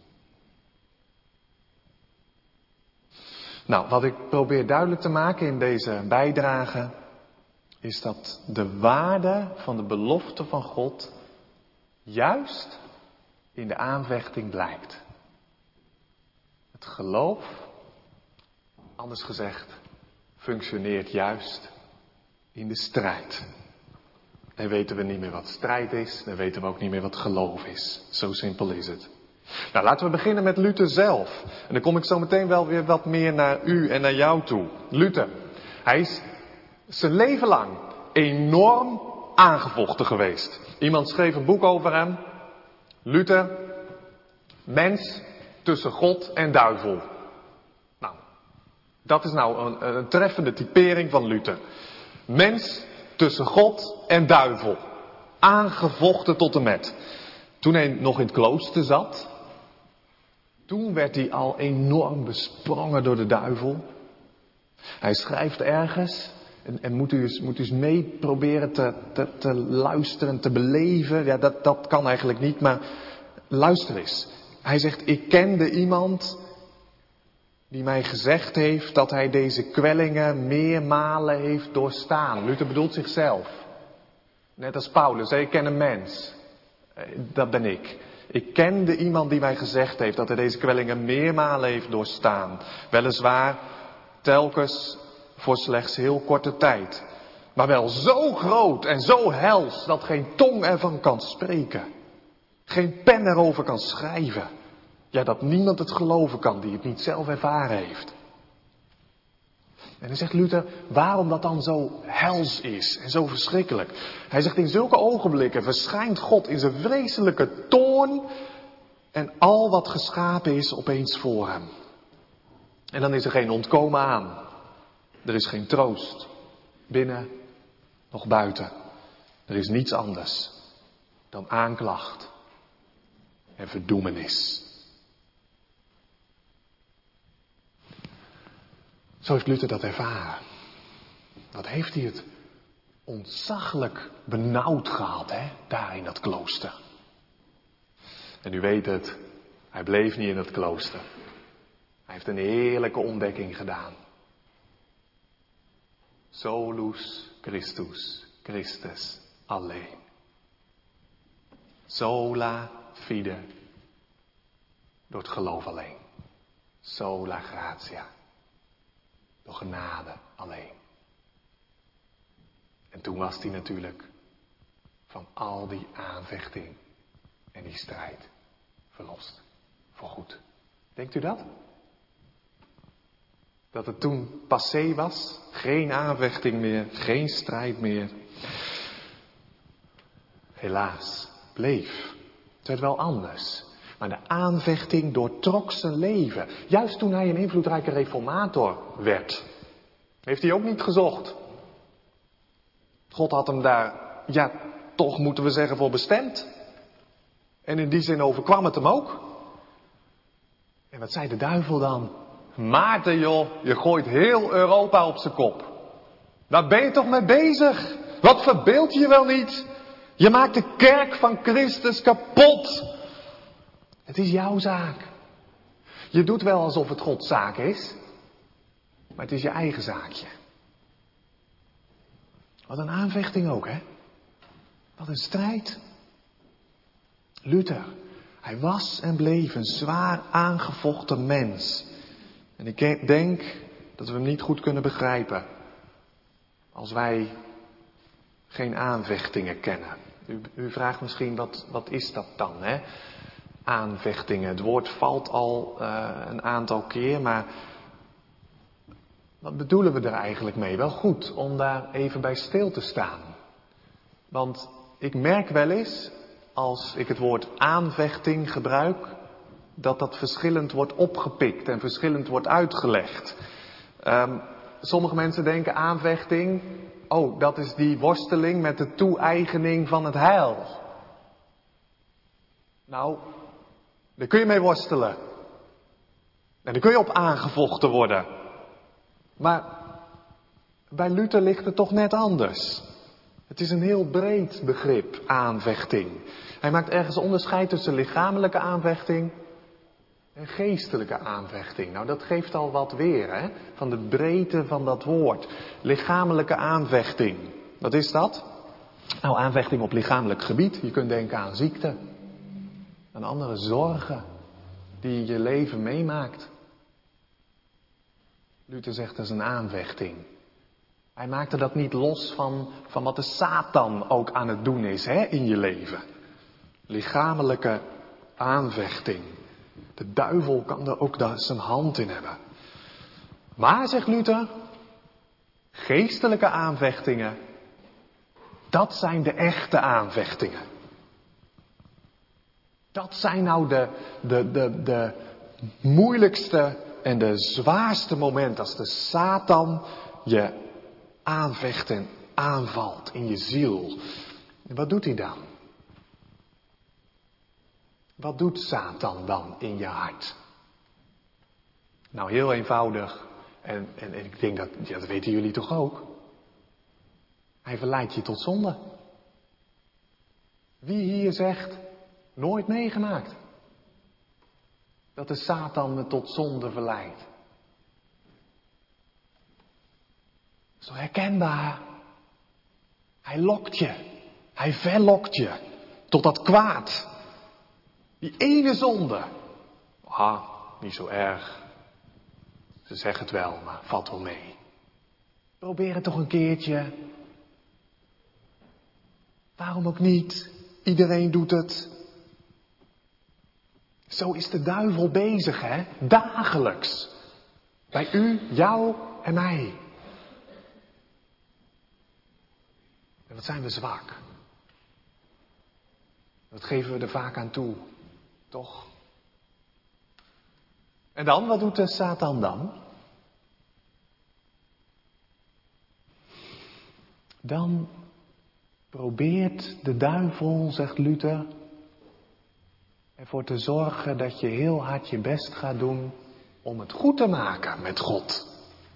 Nou, wat ik probeer duidelijk te maken in deze bijdrage is dat de waarde van de belofte van God juist in de aanvechting blijkt. Het geloof, anders gezegd, functioneert juist in de strijd. En weten we niet meer wat strijd is, dan weten we ook niet meer wat geloof is. Zo simpel is het. Nou, laten we beginnen met Luther zelf. En dan kom ik zo meteen wel weer wat meer naar u en naar jou toe. Luther, hij is zijn leven lang enorm aangevochten geweest. Iemand schreef een boek over hem. Luther, mens tussen God en duivel. Nou, dat is nou een treffende typering van Luther. Mens tussen God en duivel. Aangevochten tot en met. Toen hij nog in het klooster zat, toen werd hij al enorm besprongen door de duivel. Hij schrijft ergens, en moet u eens mee proberen te luisteren, te beleven. Ja, dat kan eigenlijk niet, maar luister eens. Hij zegt, ik kende iemand die mij gezegd heeft dat hij deze kwellingen meermalen heeft doorstaan. Luther bedoelt zichzelf. Net als Paulus, ik ken een mens. Dat ben ik. Ik kende iemand die mij gezegd heeft dat hij deze kwellingen meermalen heeft doorstaan. Weliswaar telkens voor slechts heel korte tijd. Maar wel zo groot en zo hels dat geen tong ervan kan spreken. Geen pen erover kan schrijven. Ja, dat niemand het geloven kan die het niet zelf ervaren heeft. En dan zegt Luther, waarom dat dan zo hels is en zo verschrikkelijk. Hij zegt, in zulke ogenblikken verschijnt God in zijn vreselijke toorn en al wat geschapen is opeens voor hem. En dan is er geen ontkomen aan. Er is geen troost. Binnen, nog buiten. Er is niets anders dan aanklacht en verdoemenis. Zo heeft Luther dat ervaren. Wat heeft hij het ontzaglijk benauwd gehad, hè, daar in dat klooster. En u weet het, hij bleef niet in het klooster. Hij heeft een heerlijke ontdekking gedaan. Solus Christus, Christus alleen. Sola fide, door het geloof alleen. Sola gratia, door genade alleen. En toen was hij natuurlijk van al die aanvechting en die strijd verlost. Voorgoed. Denkt u dat? Dat het toen passé was? Geen aanvechting meer, geen strijd meer. Helaas, bleef. Het werd wel anders. Maar de aanvechting doortrok zijn leven. Juist toen hij een invloedrijke reformator werd. Heeft hij ook niet gezocht. God had hem daar, ja, toch moeten we zeggen, voor bestemd. En in die zin overkwam het hem ook. En wat zei de duivel dan? Maarten joh, je gooit heel Europa op zijn kop. Daar ben je toch mee bezig? Wat verbeeld je wel niet? Je maakt de kerk van Christus kapot. Het is jouw zaak. Je doet wel alsof het Gods zaak is. Maar het is je eigen zaakje. Wat een aanvechting ook, hè? Wat een strijd. Luther, hij was en bleef een zwaar aangevochten mens. En ik denk dat we hem niet goed kunnen begrijpen als wij geen aanvechtingen kennen. U vraagt misschien, wat is dat dan, hè? Aanvechtingen. Het woord valt al een aantal keer, maar wat bedoelen we er eigenlijk mee? Wel goed om daar even bij stil te staan. Want ik merk wel eens, als ik het woord aanvechting gebruik, dat verschillend wordt opgepikt en verschillend wordt uitgelegd. Sommige mensen denken aanvechting, oh, dat is die worsteling met de toe-eigening van het heil. Nou, daar kun je mee worstelen. En daar kun je op aangevochten worden. Maar bij Luther ligt het toch net anders. Het is een heel breed begrip, aanvechting. Hij maakt ergens onderscheid tussen lichamelijke aanvechting en geestelijke aanvechting. Nou, dat geeft al wat weer, hè? Van de breedte van dat woord. Lichamelijke aanvechting. Wat is dat? Nou, aanvechting op lichamelijk gebied. Je kunt denken aan ziekte. Aan andere zorgen die je leven meemaakt. Luther zegt dat is een aanvechting. Hij maakte dat niet los van wat de Satan ook aan het doen is, hè, in je leven. Lichamelijke aanvechting. De duivel kan er ook daar zijn hand in hebben. Maar, zegt Luther, geestelijke aanvechtingen, dat zijn de echte aanvechtingen. Dat zijn nou de moeilijkste en de zwaarste momenten als de Satan je aanvecht en aanvalt in je ziel. En wat doet hij dan? Wat doet Satan dan in je hart? Nou, heel eenvoudig. En ik denk dat weten jullie toch ook. Hij verleidt je tot zonde. Wie hier zegt, nooit meegemaakt. Dat de Satan me tot zonde verleidt. Zo herkenbaar. Hij lokt je. Hij verlokt je. Tot dat kwaad. Die ene zonde. Niet zo erg. Ze zeggen het wel, maar valt wel mee. Probeer het toch een keertje. Waarom ook niet? Iedereen doet het. Zo is de duivel bezig, hè? Dagelijks. Bij u, jou en mij. En wat zijn we zwak. Wat geven we er vaak aan toe. Toch? En dan, wat doet de Satan dan? Dan probeert de duivel, zegt Luther, ervoor te zorgen dat je heel hard je best gaat doen om het goed te maken met God.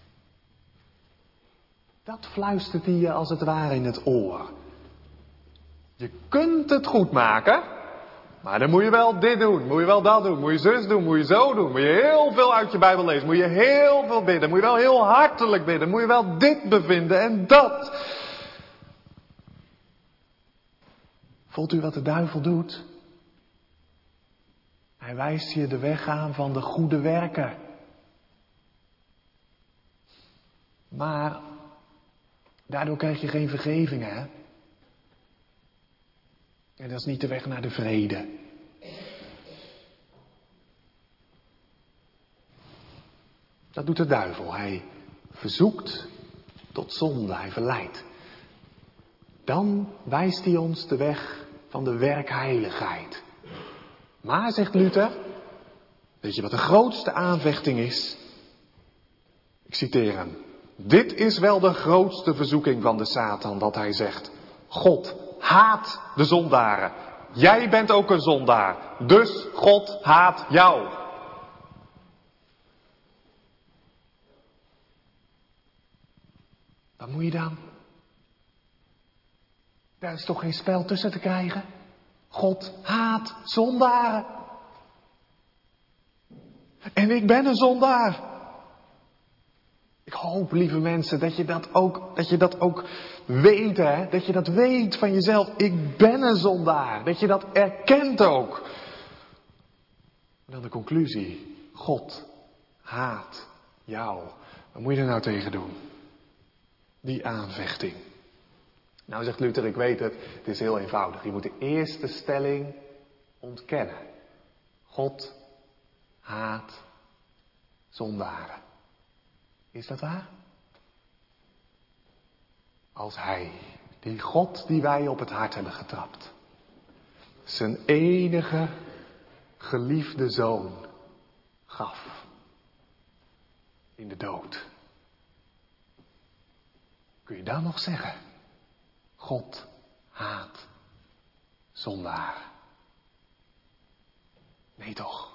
Dat fluistert hij je als het ware in het oor. Je kunt het goed maken, maar dan moet je wel dit doen, moet je wel dat doen, moet je zus doen, moet je zo doen. Moet je heel veel uit je Bijbel lezen, moet je heel veel bidden, moet je wel heel hartelijk bidden, moet je wel dit bevinden en dat. Voelt u wat de duivel doet? Hij wijst je de weg aan van de goede werken. Maar daardoor krijg je geen vergeving, hè? En dat is niet de weg naar de vrede. Dat doet de duivel. Hij verzoekt tot zonde, hij verleidt. Dan wijst hij ons de weg van de werkheiligheid. Maar, zegt Luther, weet je wat de grootste aanvechting is? Ik citeer hem. Dit is wel de grootste verzoeking van de Satan, dat hij zegt: God haat de zondaren. Jij bent ook een zondaar. Dus God haat jou. Wat moet je dan? Daar is toch geen spel tussen te krijgen? God haat zondaren. En ik ben een zondaar. Ik hoop, lieve mensen, dat je dat ook weet, hè? Dat je dat weet van jezelf. Ik ben een zondaar. Dat je dat erkent ook. En dan de conclusie. God haat jou. Wat moet je er nou tegen doen? Die aanvechting. Nou, zegt Luther, ik weet het. Het is heel eenvoudig. Je moet de eerste stelling ontkennen. God haat zondaren. Is dat waar? Als hij, die God die wij op het hart hebben getrapt, zijn enige geliefde zoon gaf in de dood. Kun je dan nog zeggen, God haat zondaren? Nee toch?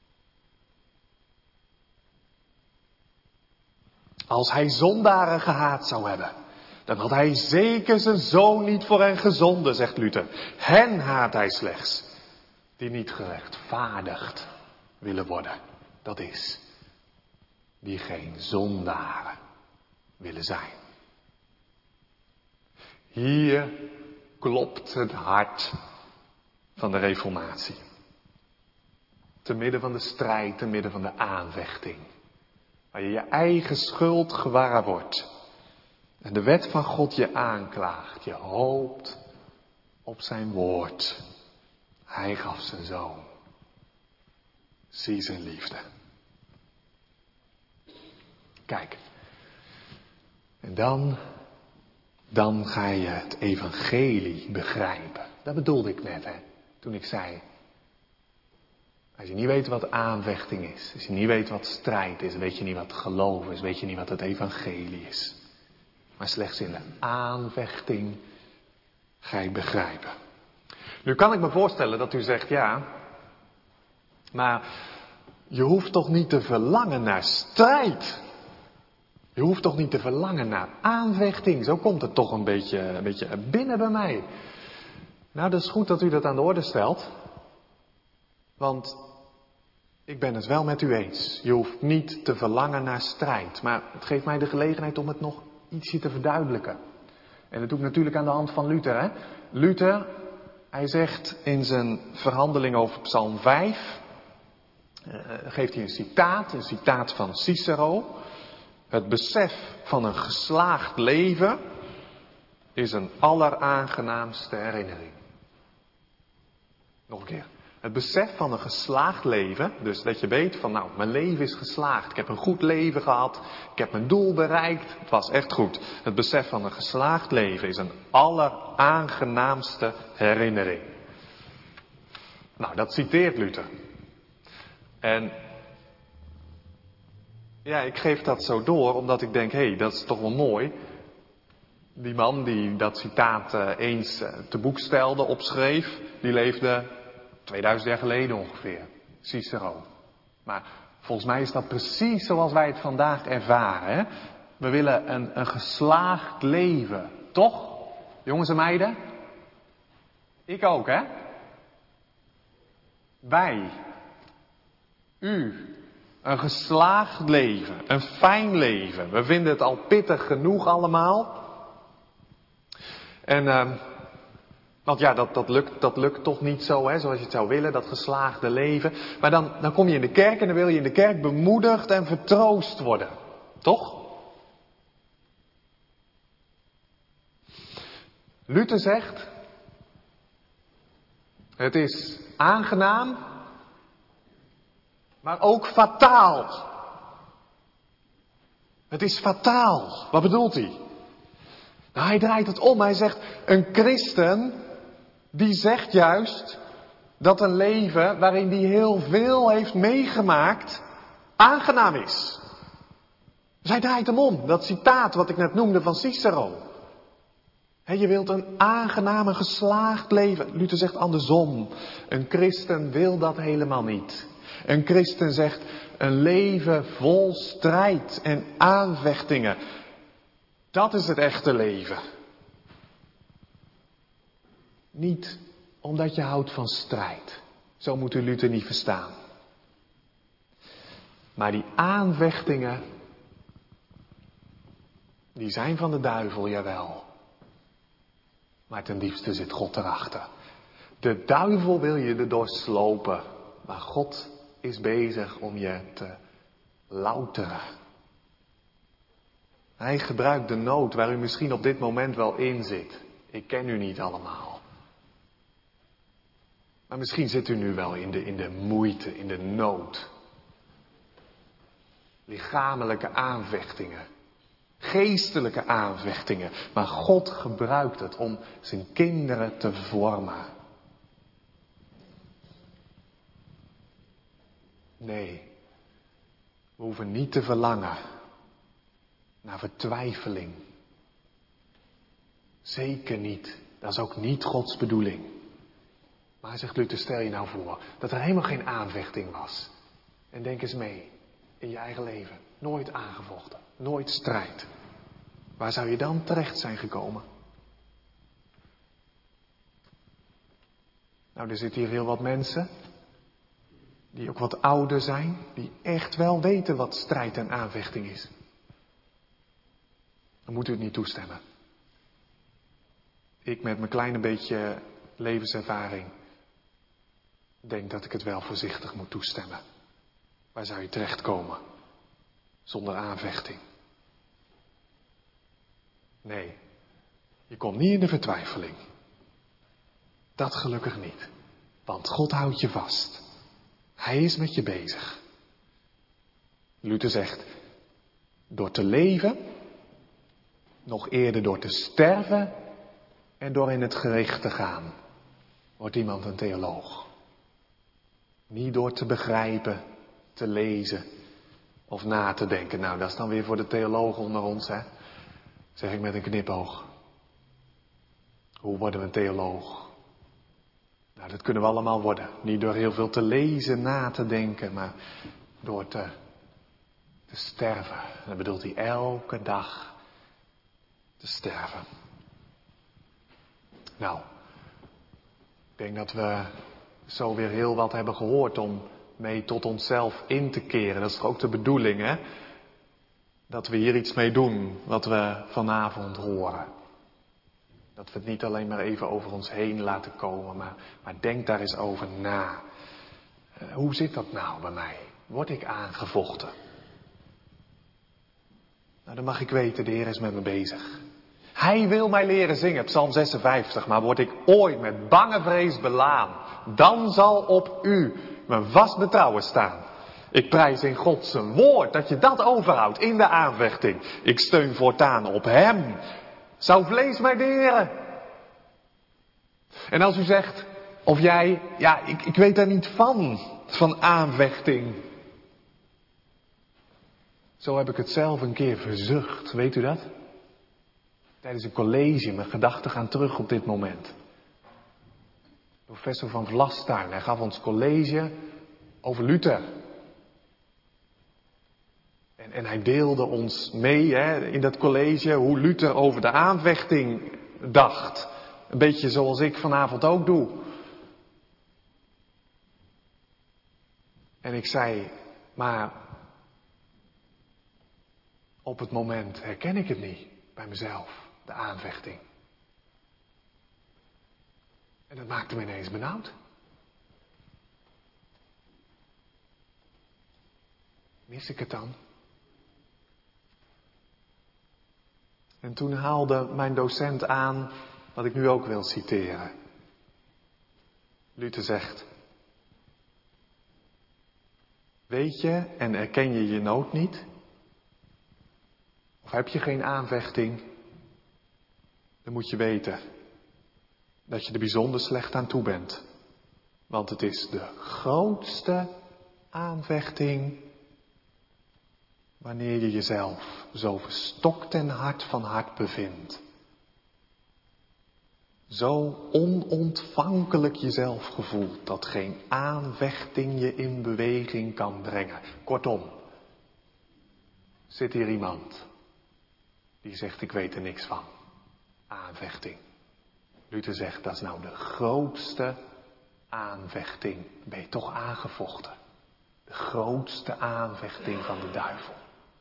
Als hij zondaren gehaat zou hebben, dan had hij zeker zijn zoon niet voor hen gezonden, zegt Luther. Hen haat hij slechts, die niet gerechtvaardigd willen worden. Dat is, die geen zondaren willen zijn. Hier klopt het hart van de reformatie. Te midden van de strijd, te midden van de aanvechting. Waar je je eigen schuld gewaar wordt. En de wet van God je aanklaagt. Je hoopt op zijn woord. Hij gaf zijn zoon. Zie zijn liefde. Kijk. En dan ga je het evangelie begrijpen. Dat bedoelde ik net, hè. Toen ik zei. Als je niet weet wat aanvechting is. Als je niet weet wat strijd is. Weet je niet wat geloof is. Weet je niet wat het evangelie is. Maar slechts in de aanvechting ga je begrijpen. Nu kan ik me voorstellen dat u zegt, ja. Maar je hoeft toch niet te verlangen naar strijd. Je hoeft toch niet te verlangen naar aanvechting. Zo komt het toch een beetje binnen bij mij. Nou, dat is goed dat u dat aan de orde stelt. Want ik ben het wel met u eens. Je hoeft niet te verlangen naar strijd. Maar het geeft mij de gelegenheid om het nog ietsje te verduidelijken. En dat doe ik natuurlijk aan de hand van Luther. Hè? Luther, hij zegt in zijn verhandeling over Psalm 5... geeft hij een citaat van Cicero. Het besef van een geslaagd leven is een alleraangenaamste herinnering. Nog een keer. Het besef van een geslaagd leven, dus dat je weet van nou, mijn leven is geslaagd. Ik heb een goed leven gehad, ik heb mijn doel bereikt, het was echt goed. Het besef van een geslaagd leven is een alleraangenaamste herinnering. Nou, dat citeert Luther. En ja, ik geef dat zo door, omdat ik denk, hé, dat is toch wel mooi. Die man die dat citaat eens te boek stelde, opschreef, die leefde 2000 jaar geleden ongeveer. Cicero. Maar volgens mij is dat precies zoals wij het vandaag ervaren. Hè? We willen een geslaagd leven. Toch? Jongens en meiden? Ik ook, hè? Wij. U. Een geslaagd leven. Een fijn leven. We vinden het al pittig genoeg allemaal. En want ja, dat lukt toch niet zo, hè, zoals je het zou willen, dat geslaagde leven. Maar dan kom je in de kerk en dan wil je in de kerk bemoedigd en vertroost worden. Toch? Luther zegt, Het is aangenaam, maar ook fataal. Het is fataal. Wat bedoelt hij? Nou, hij draait het om. Hij zegt, een christen, die zegt juist dat een leven waarin hij heel veel heeft meegemaakt, aangenaam is. Dus hij draait hem om. Dat citaat wat ik net noemde van Cicero. Je wilt een aangenaam en geslaagd leven. Luther zegt andersom. Een christen wil dat helemaal niet. Een christen zegt een leven vol strijd en aanvechtingen. Dat is het echte leven. Niet omdat je houdt van strijd. Zo moet u Luther niet verstaan. Maar die aanvechtingen, die zijn van de duivel, jawel. Maar ten diepste zit God erachter. De duivel wil je erdoor slopen. Maar God is bezig om je te louteren. Hij gebruikt de nood waar u misschien op dit moment wel in zit. Ik ken u niet allemaal. Maar misschien zit u nu wel in de moeite, in de nood. Lichamelijke aanvechtingen. Geestelijke aanvechtingen. Maar God gebruikt het om zijn kinderen te vormen. Nee, we hoeven niet te verlangen naar vertwijfeling. Zeker niet. Dat is ook niet Gods bedoeling. Maar zegt Luther, stel je nou voor dat er helemaal geen aanvechting was. En denk eens mee, in je eigen leven. Nooit aangevochten, nooit strijd. Waar zou je dan terecht zijn gekomen? Nou, er zitten hier heel wat mensen die ook wat ouder zijn, die echt wel weten wat strijd en aanvechting is. Dan moet u het niet toestemmen. Ik met mijn kleine beetje levenservaring denk dat ik het wel voorzichtig moet toestemmen. Waar zou je terechtkomen zonder aanvechting? Nee, je komt niet in de vertwijfeling. Dat gelukkig niet. Want God houdt je vast. Hij is met je bezig. Luther zegt, door te leven, nog eerder door te sterven en door in het gericht te gaan, wordt iemand een theoloog. Niet door te begrijpen, te lezen of na te denken. Nou, dat is dan weer voor de theologen onder ons, hè? Zeg ik met een knipoog. Hoe worden we een theoloog? Nou, dat kunnen we allemaal worden. Niet door heel veel te lezen, na te denken, maar door te sterven. En dat bedoelt hij elke dag te sterven. Nou, ik denk dat we zo weer heel wat hebben gehoord om mee tot onszelf in te keren. Dat is toch ook de bedoeling, hè? Dat we hier iets mee doen, wat we vanavond horen. Dat we het niet alleen maar even over ons heen laten komen, maar denk daar eens over na. Hoe zit dat nou bij mij? Word ik aangevochten? Nou, dan mag ik weten, de Heer is met me bezig. Hij wil mij leren zingen, Psalm 56, maar word ik ooit met bange vrees belaan, dan zal op u mijn vast betrouwen staan. Ik prijs in God zijn woord, dat je dat overhoudt in de aanvechting. Ik steun voortaan op hem. Zou vlees mij deren? En als u zegt, of jij, ja, ik weet daar niet van aanvechting. Zo heb ik het zelf een keer verzucht, weet u dat? Tijdens een college, mijn gedachten gaan terug op dit moment. Professor van Vlastuin, hij gaf ons college over Luther. En hij deelde ons mee in dat college hoe Luther over de aanvechting dacht. Een beetje zoals ik vanavond ook doe. En ik zei, maar op het moment herken ik het niet bij mezelf, de aanvechting. En dat maakte me ineens benauwd. Mis ik het dan? En toen haalde mijn docent aan wat ik nu ook wil citeren. Luther zegt, weet je en erken je je nood niet? Of heb je geen aanvechting? Dan moet je weten dat je er bijzonder slecht aan toe bent. Want het is de grootste aanvechting wanneer je jezelf zo verstokt en hard van hart bevindt. Zo onontvankelijk jezelf gevoelt dat geen aanvechting je in beweging kan brengen. Kortom, zit hier iemand die zegt ik weet er niks van. Aanvechting. Luther zegt dat is nou de grootste aanvechting. Ben je toch aangevochten. De grootste aanvechting van de duivel.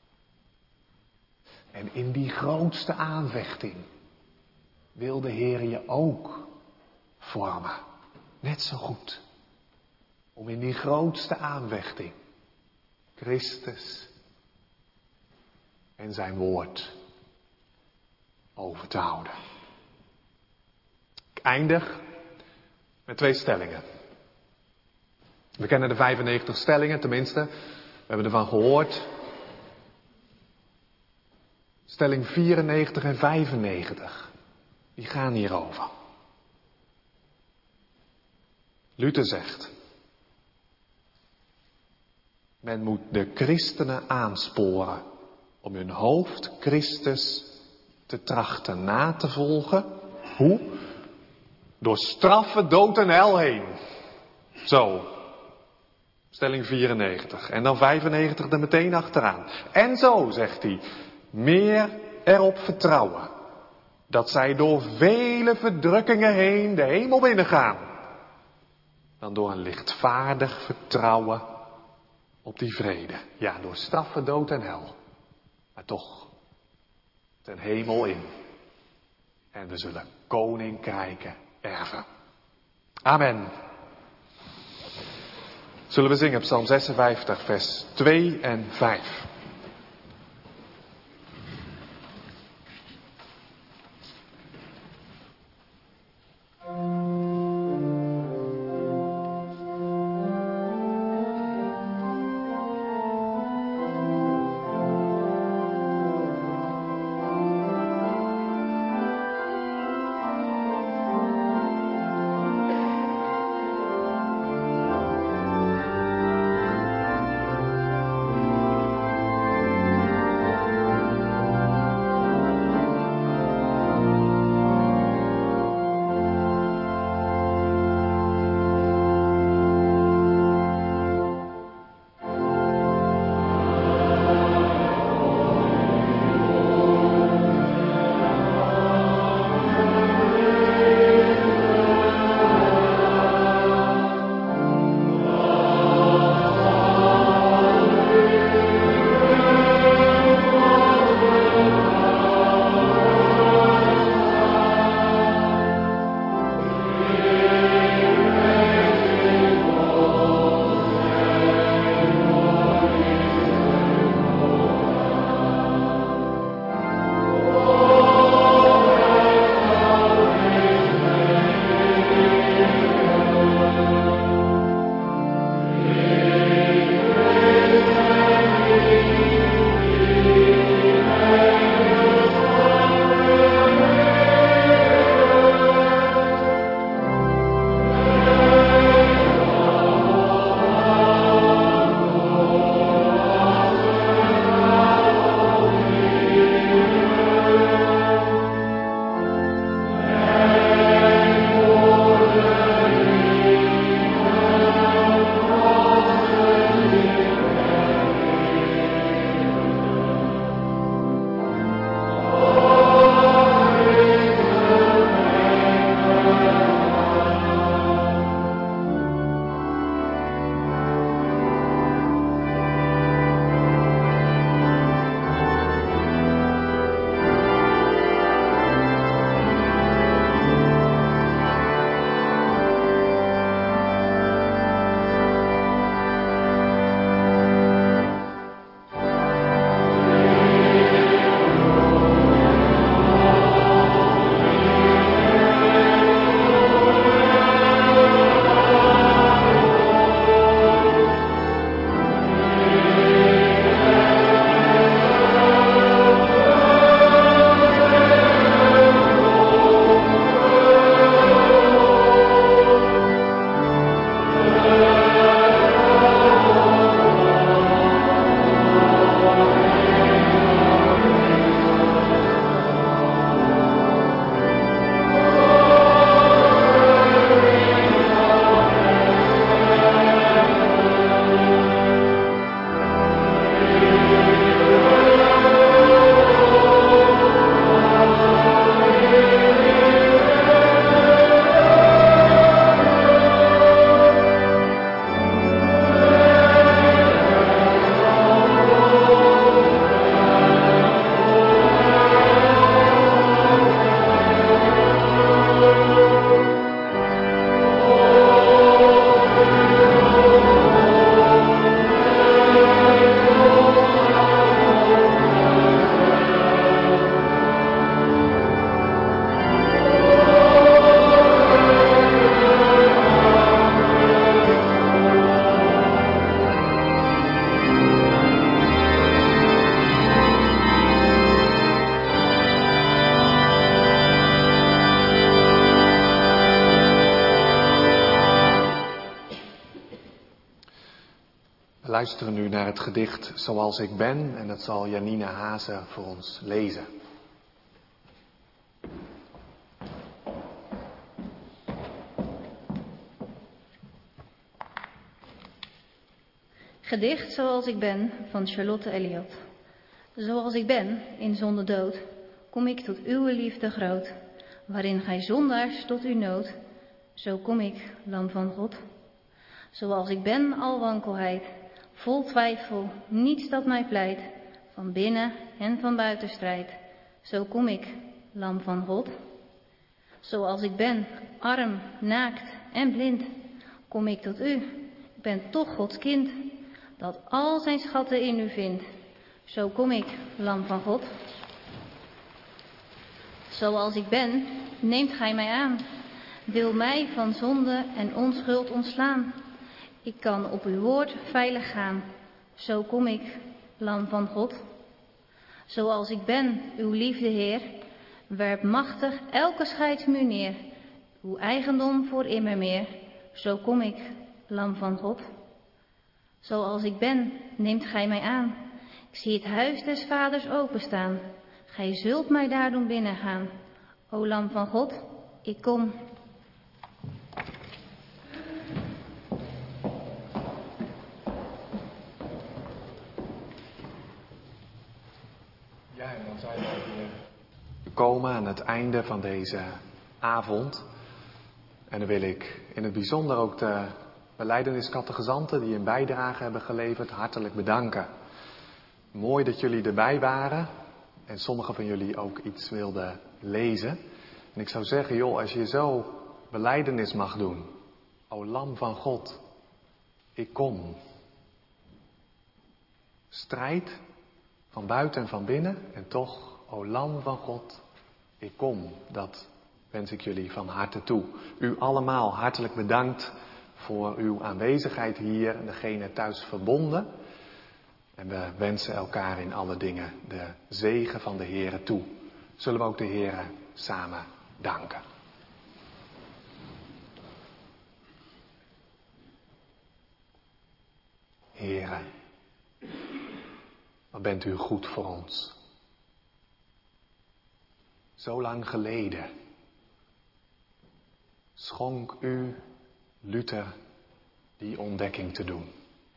En in die grootste aanvechting wil de Heer je ook vormen. Net zo goed. Om in die grootste aanvechting Christus en zijn woord over te houden. Ik eindig met 2 stellingen. We kennen de 95 stellingen, tenminste. We hebben ervan gehoord. Stelling 94 en 95. Die gaan hierover. Luther zegt. Men moet de christenen aansporen om hun hoofd Christus te trachten na te volgen. Hoe? Door straffe dood en hel heen. Zo. Stelling 94. En dan 95 er meteen achteraan. En zo, zegt hij, meer erop vertrouwen dat zij door vele verdrukkingen heen de hemel binnengaan, dan door een lichtvaardig vertrouwen op die vrede. Ja, door straffe dood en hel. Maar toch, ten hemel in. En we zullen koninkrijken erven. Amen. Zullen we zingen Psalm 56, vers 2 en 5. We luisteren nu naar het gedicht Zoals ik ben en dat zal Janine Hazen voor ons lezen. Gedicht Zoals ik ben van Charlotte Elliott. Zoals ik ben, in zonde dood, kom ik tot uw liefde groot, waarin gij zondaars tot u nood, zo kom ik, lam van God. Zoals ik ben, al wankelheid, vol twijfel, niets dat mij pleit, van binnen en van buiten strijd, zo kom ik, lam van God. Zoals ik ben, arm, naakt en blind, kom ik tot u, ik ben toch Gods kind, dat al zijn schatten in u vindt, zo kom ik, lam van God. Zoals ik ben, neemt gij mij aan, wil mij van zonde en onschuld ontslaan. Ik kan op uw woord veilig gaan, zo kom ik, lam van God. Zoals ik ben, uw liefde Heer, werp machtig elke scheidsmuur neer, uw eigendom voor immer meer, zo kom ik, lam van God. Zoals ik ben, neemt gij mij aan, ik zie het huis des vaders openstaan, gij zult mij daar doen binnengaan, o lam van God, ik kom. Ja, en dan zijn we hier gekomen aan het einde van deze avond. En dan wil ik in het bijzonder ook de belijdeniscategezanten die een bijdrage hebben geleverd hartelijk bedanken. Mooi dat jullie erbij waren en sommigen van jullie ook iets wilden lezen. En ik zou zeggen, joh, als je zo belijdenis mag doen, o lam van God, ik kom. Strijd van buiten en van binnen en toch, o lam van God, ik kom. Dat wens ik jullie van harte toe. U allemaal hartelijk bedankt voor uw aanwezigheid hier en degene thuis verbonden. En we wensen elkaar in alle dingen de zegen van de Heere toe. Zullen we ook de Heere samen danken. Heere, wat bent u goed voor ons. Zo lang geleden schonk u Luther die ontdekking te doen.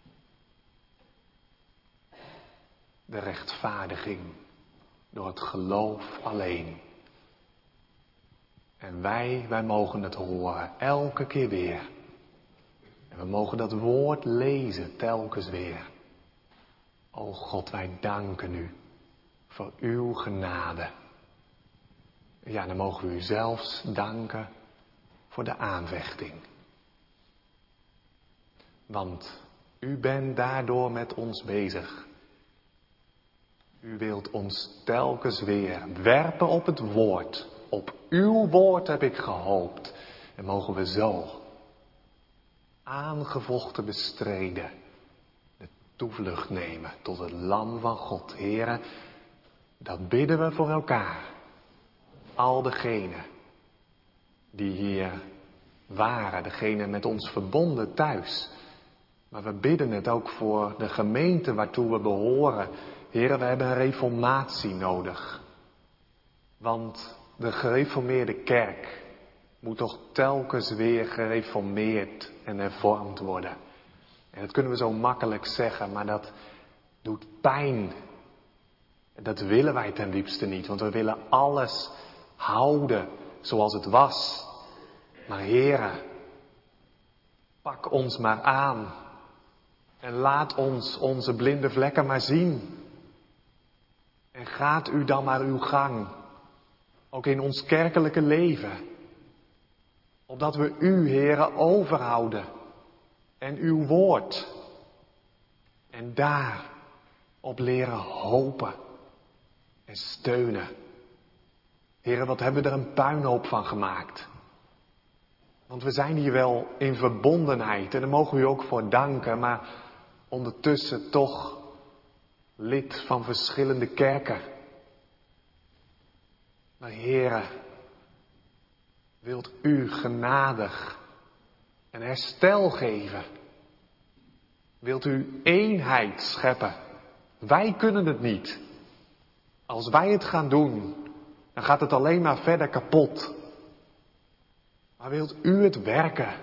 De rechtvaardiging door het geloof alleen. En wij mogen het horen elke keer weer. En we mogen dat woord lezen telkens weer. O God, wij danken u voor uw genade. Ja, dan mogen we u zelfs danken voor de aanvechting. Want u bent daardoor met ons bezig. U wilt ons telkens weer werpen op het woord. Op uw woord heb ik gehoopt. En mogen we zo aangevochten bestreden de toevlucht nemen tot het lam van God. Heren, dat bidden we voor elkaar. Al degenen die hier waren, degenen met ons verbonden thuis. Maar we bidden het ook voor de gemeente waartoe we behoren. Heren, we hebben een reformatie nodig. Want de gereformeerde kerk moet toch telkens weer gereformeerd en hervormd worden. En dat kunnen we zo makkelijk zeggen, maar dat doet pijn. Dat willen wij ten liefste niet, want we willen alles houden zoals het was. Maar Heere, pak ons maar aan en laat ons onze blinde vlekken maar zien. En gaat u dan maar uw gang, ook in ons kerkelijke leven. Opdat we u, Heere, overhouden en uw woord. En daarop leren hopen en steunen. Heere, wat hebben we er een puinhoop van gemaakt. Want we zijn hier wel in verbondenheid en daar mogen we u ook voor danken. Maar ondertussen toch lid van verschillende kerken. Maar Heere, wilt u genadig een herstel geven. Wilt u eenheid scheppen? Wij kunnen het niet. Als wij het gaan doen, dan gaat het alleen maar verder kapot. Maar wilt u het werken?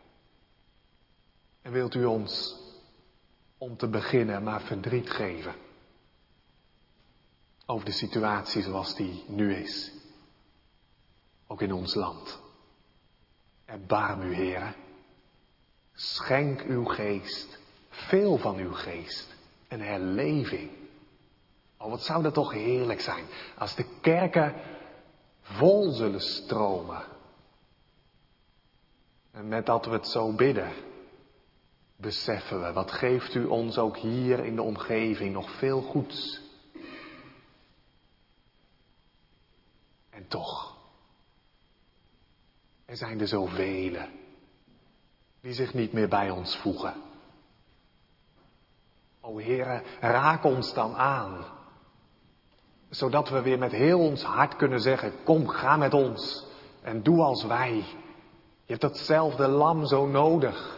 En wilt u ons, om te beginnen, maar verdriet geven? Over de situatie zoals die nu is. Ook in ons land. Erbarm u, Heere. Schenk uw geest, veel van uw geest, een herleving. Oh, wat zou dat toch heerlijk zijn als de kerken vol zullen stromen. En met dat we het zo bidden, beseffen we, wat geeft u ons ook hier in de omgeving nog veel goeds. En toch, er zijn er zoveel die zich niet meer bij ons voegen. O Heere, raak ons dan aan. Zodat we weer met heel ons hart kunnen zeggen, kom, ga met ons en doe als wij. Je hebt datzelfde lam zo nodig.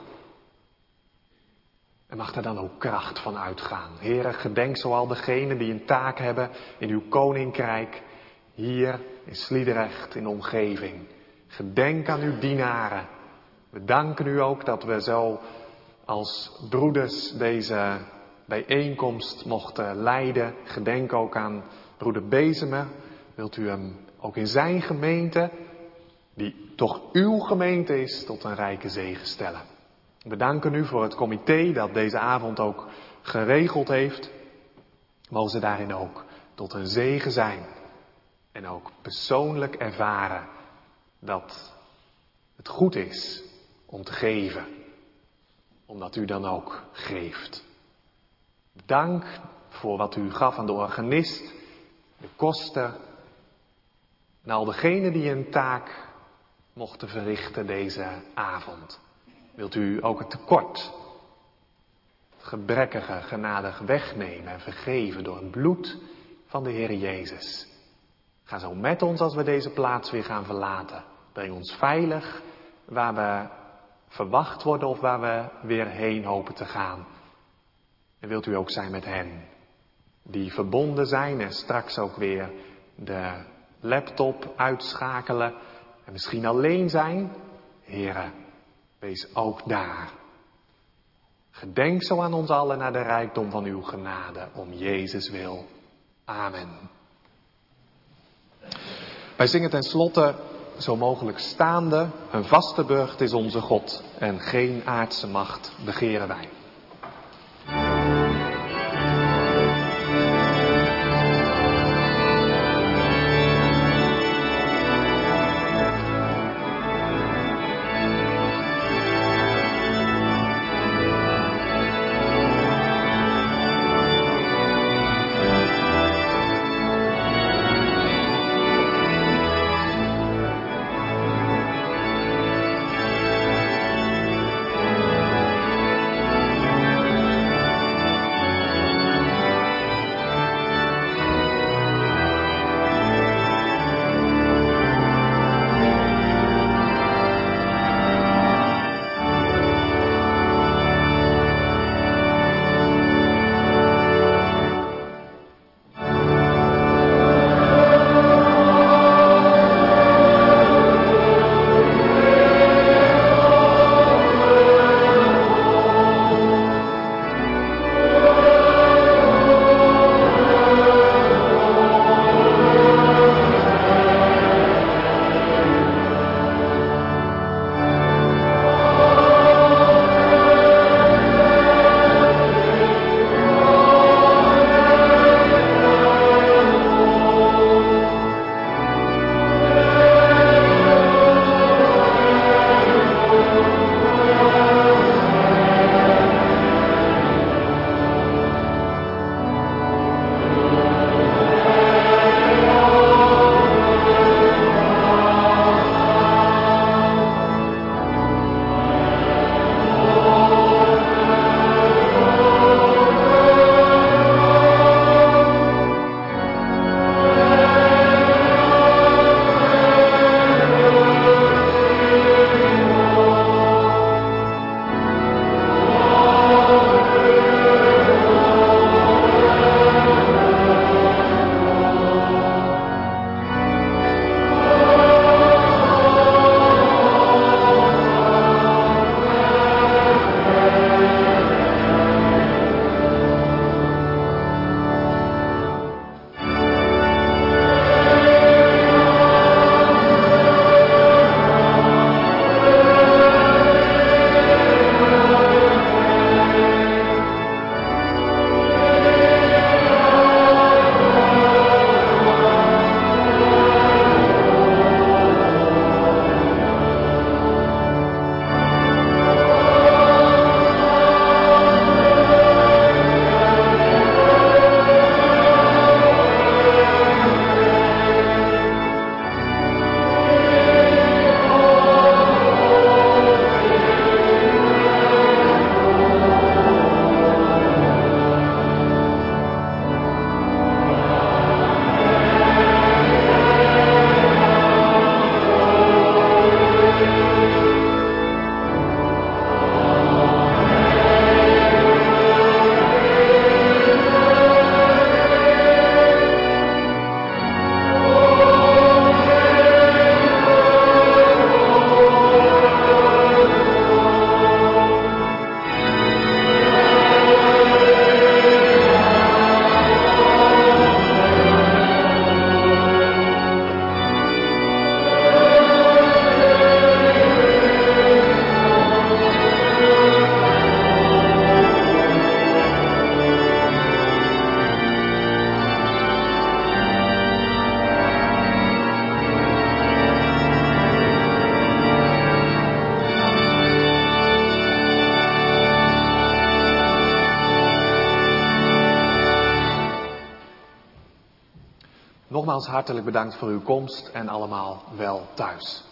En mag er dan ook kracht van uitgaan. Heere, gedenk zoal degenen die een taak hebben in uw koninkrijk. Hier in Sliedrecht, in de omgeving. Gedenk aan uw dienaren. We danken u ook dat we zo als broeders deze bijeenkomst mochten leiden. Gedenk ook aan broeder Bezemer. Wilt u hem ook in zijn gemeente, die toch uw gemeente is, tot een rijke zegen stellen. We danken u voor het comité dat deze avond ook geregeld heeft. Mogen ze daarin ook tot een zegen zijn. En ook persoonlijk ervaren dat het goed is om te geven. Omdat u dan ook geeft. Dank voor wat u gaf aan de organist, de kosten en al degenen die een taak mochten verrichten deze avond. Wilt u ook het tekort, het gebrekkige genadig wegnemen en vergeven door het bloed van de Heer Jezus. Ga zo met ons als we deze plaats weer gaan verlaten. Breng ons veilig waar we verwacht worden of waar we weer heen hopen te gaan. En wilt u ook zijn met hen die verbonden zijn en straks ook weer de laptop uitschakelen en misschien alleen zijn. Heere, wees ook daar. Gedenk zo aan ons allen naar de rijkdom van uw genade, om Jezus wil. Amen. Wij zingen ten slotte, zo mogelijk staande, een vaste burcht is onze God en geen aardse macht begeren wij. Nogmaals hartelijk bedankt voor uw komst en allemaal wel thuis.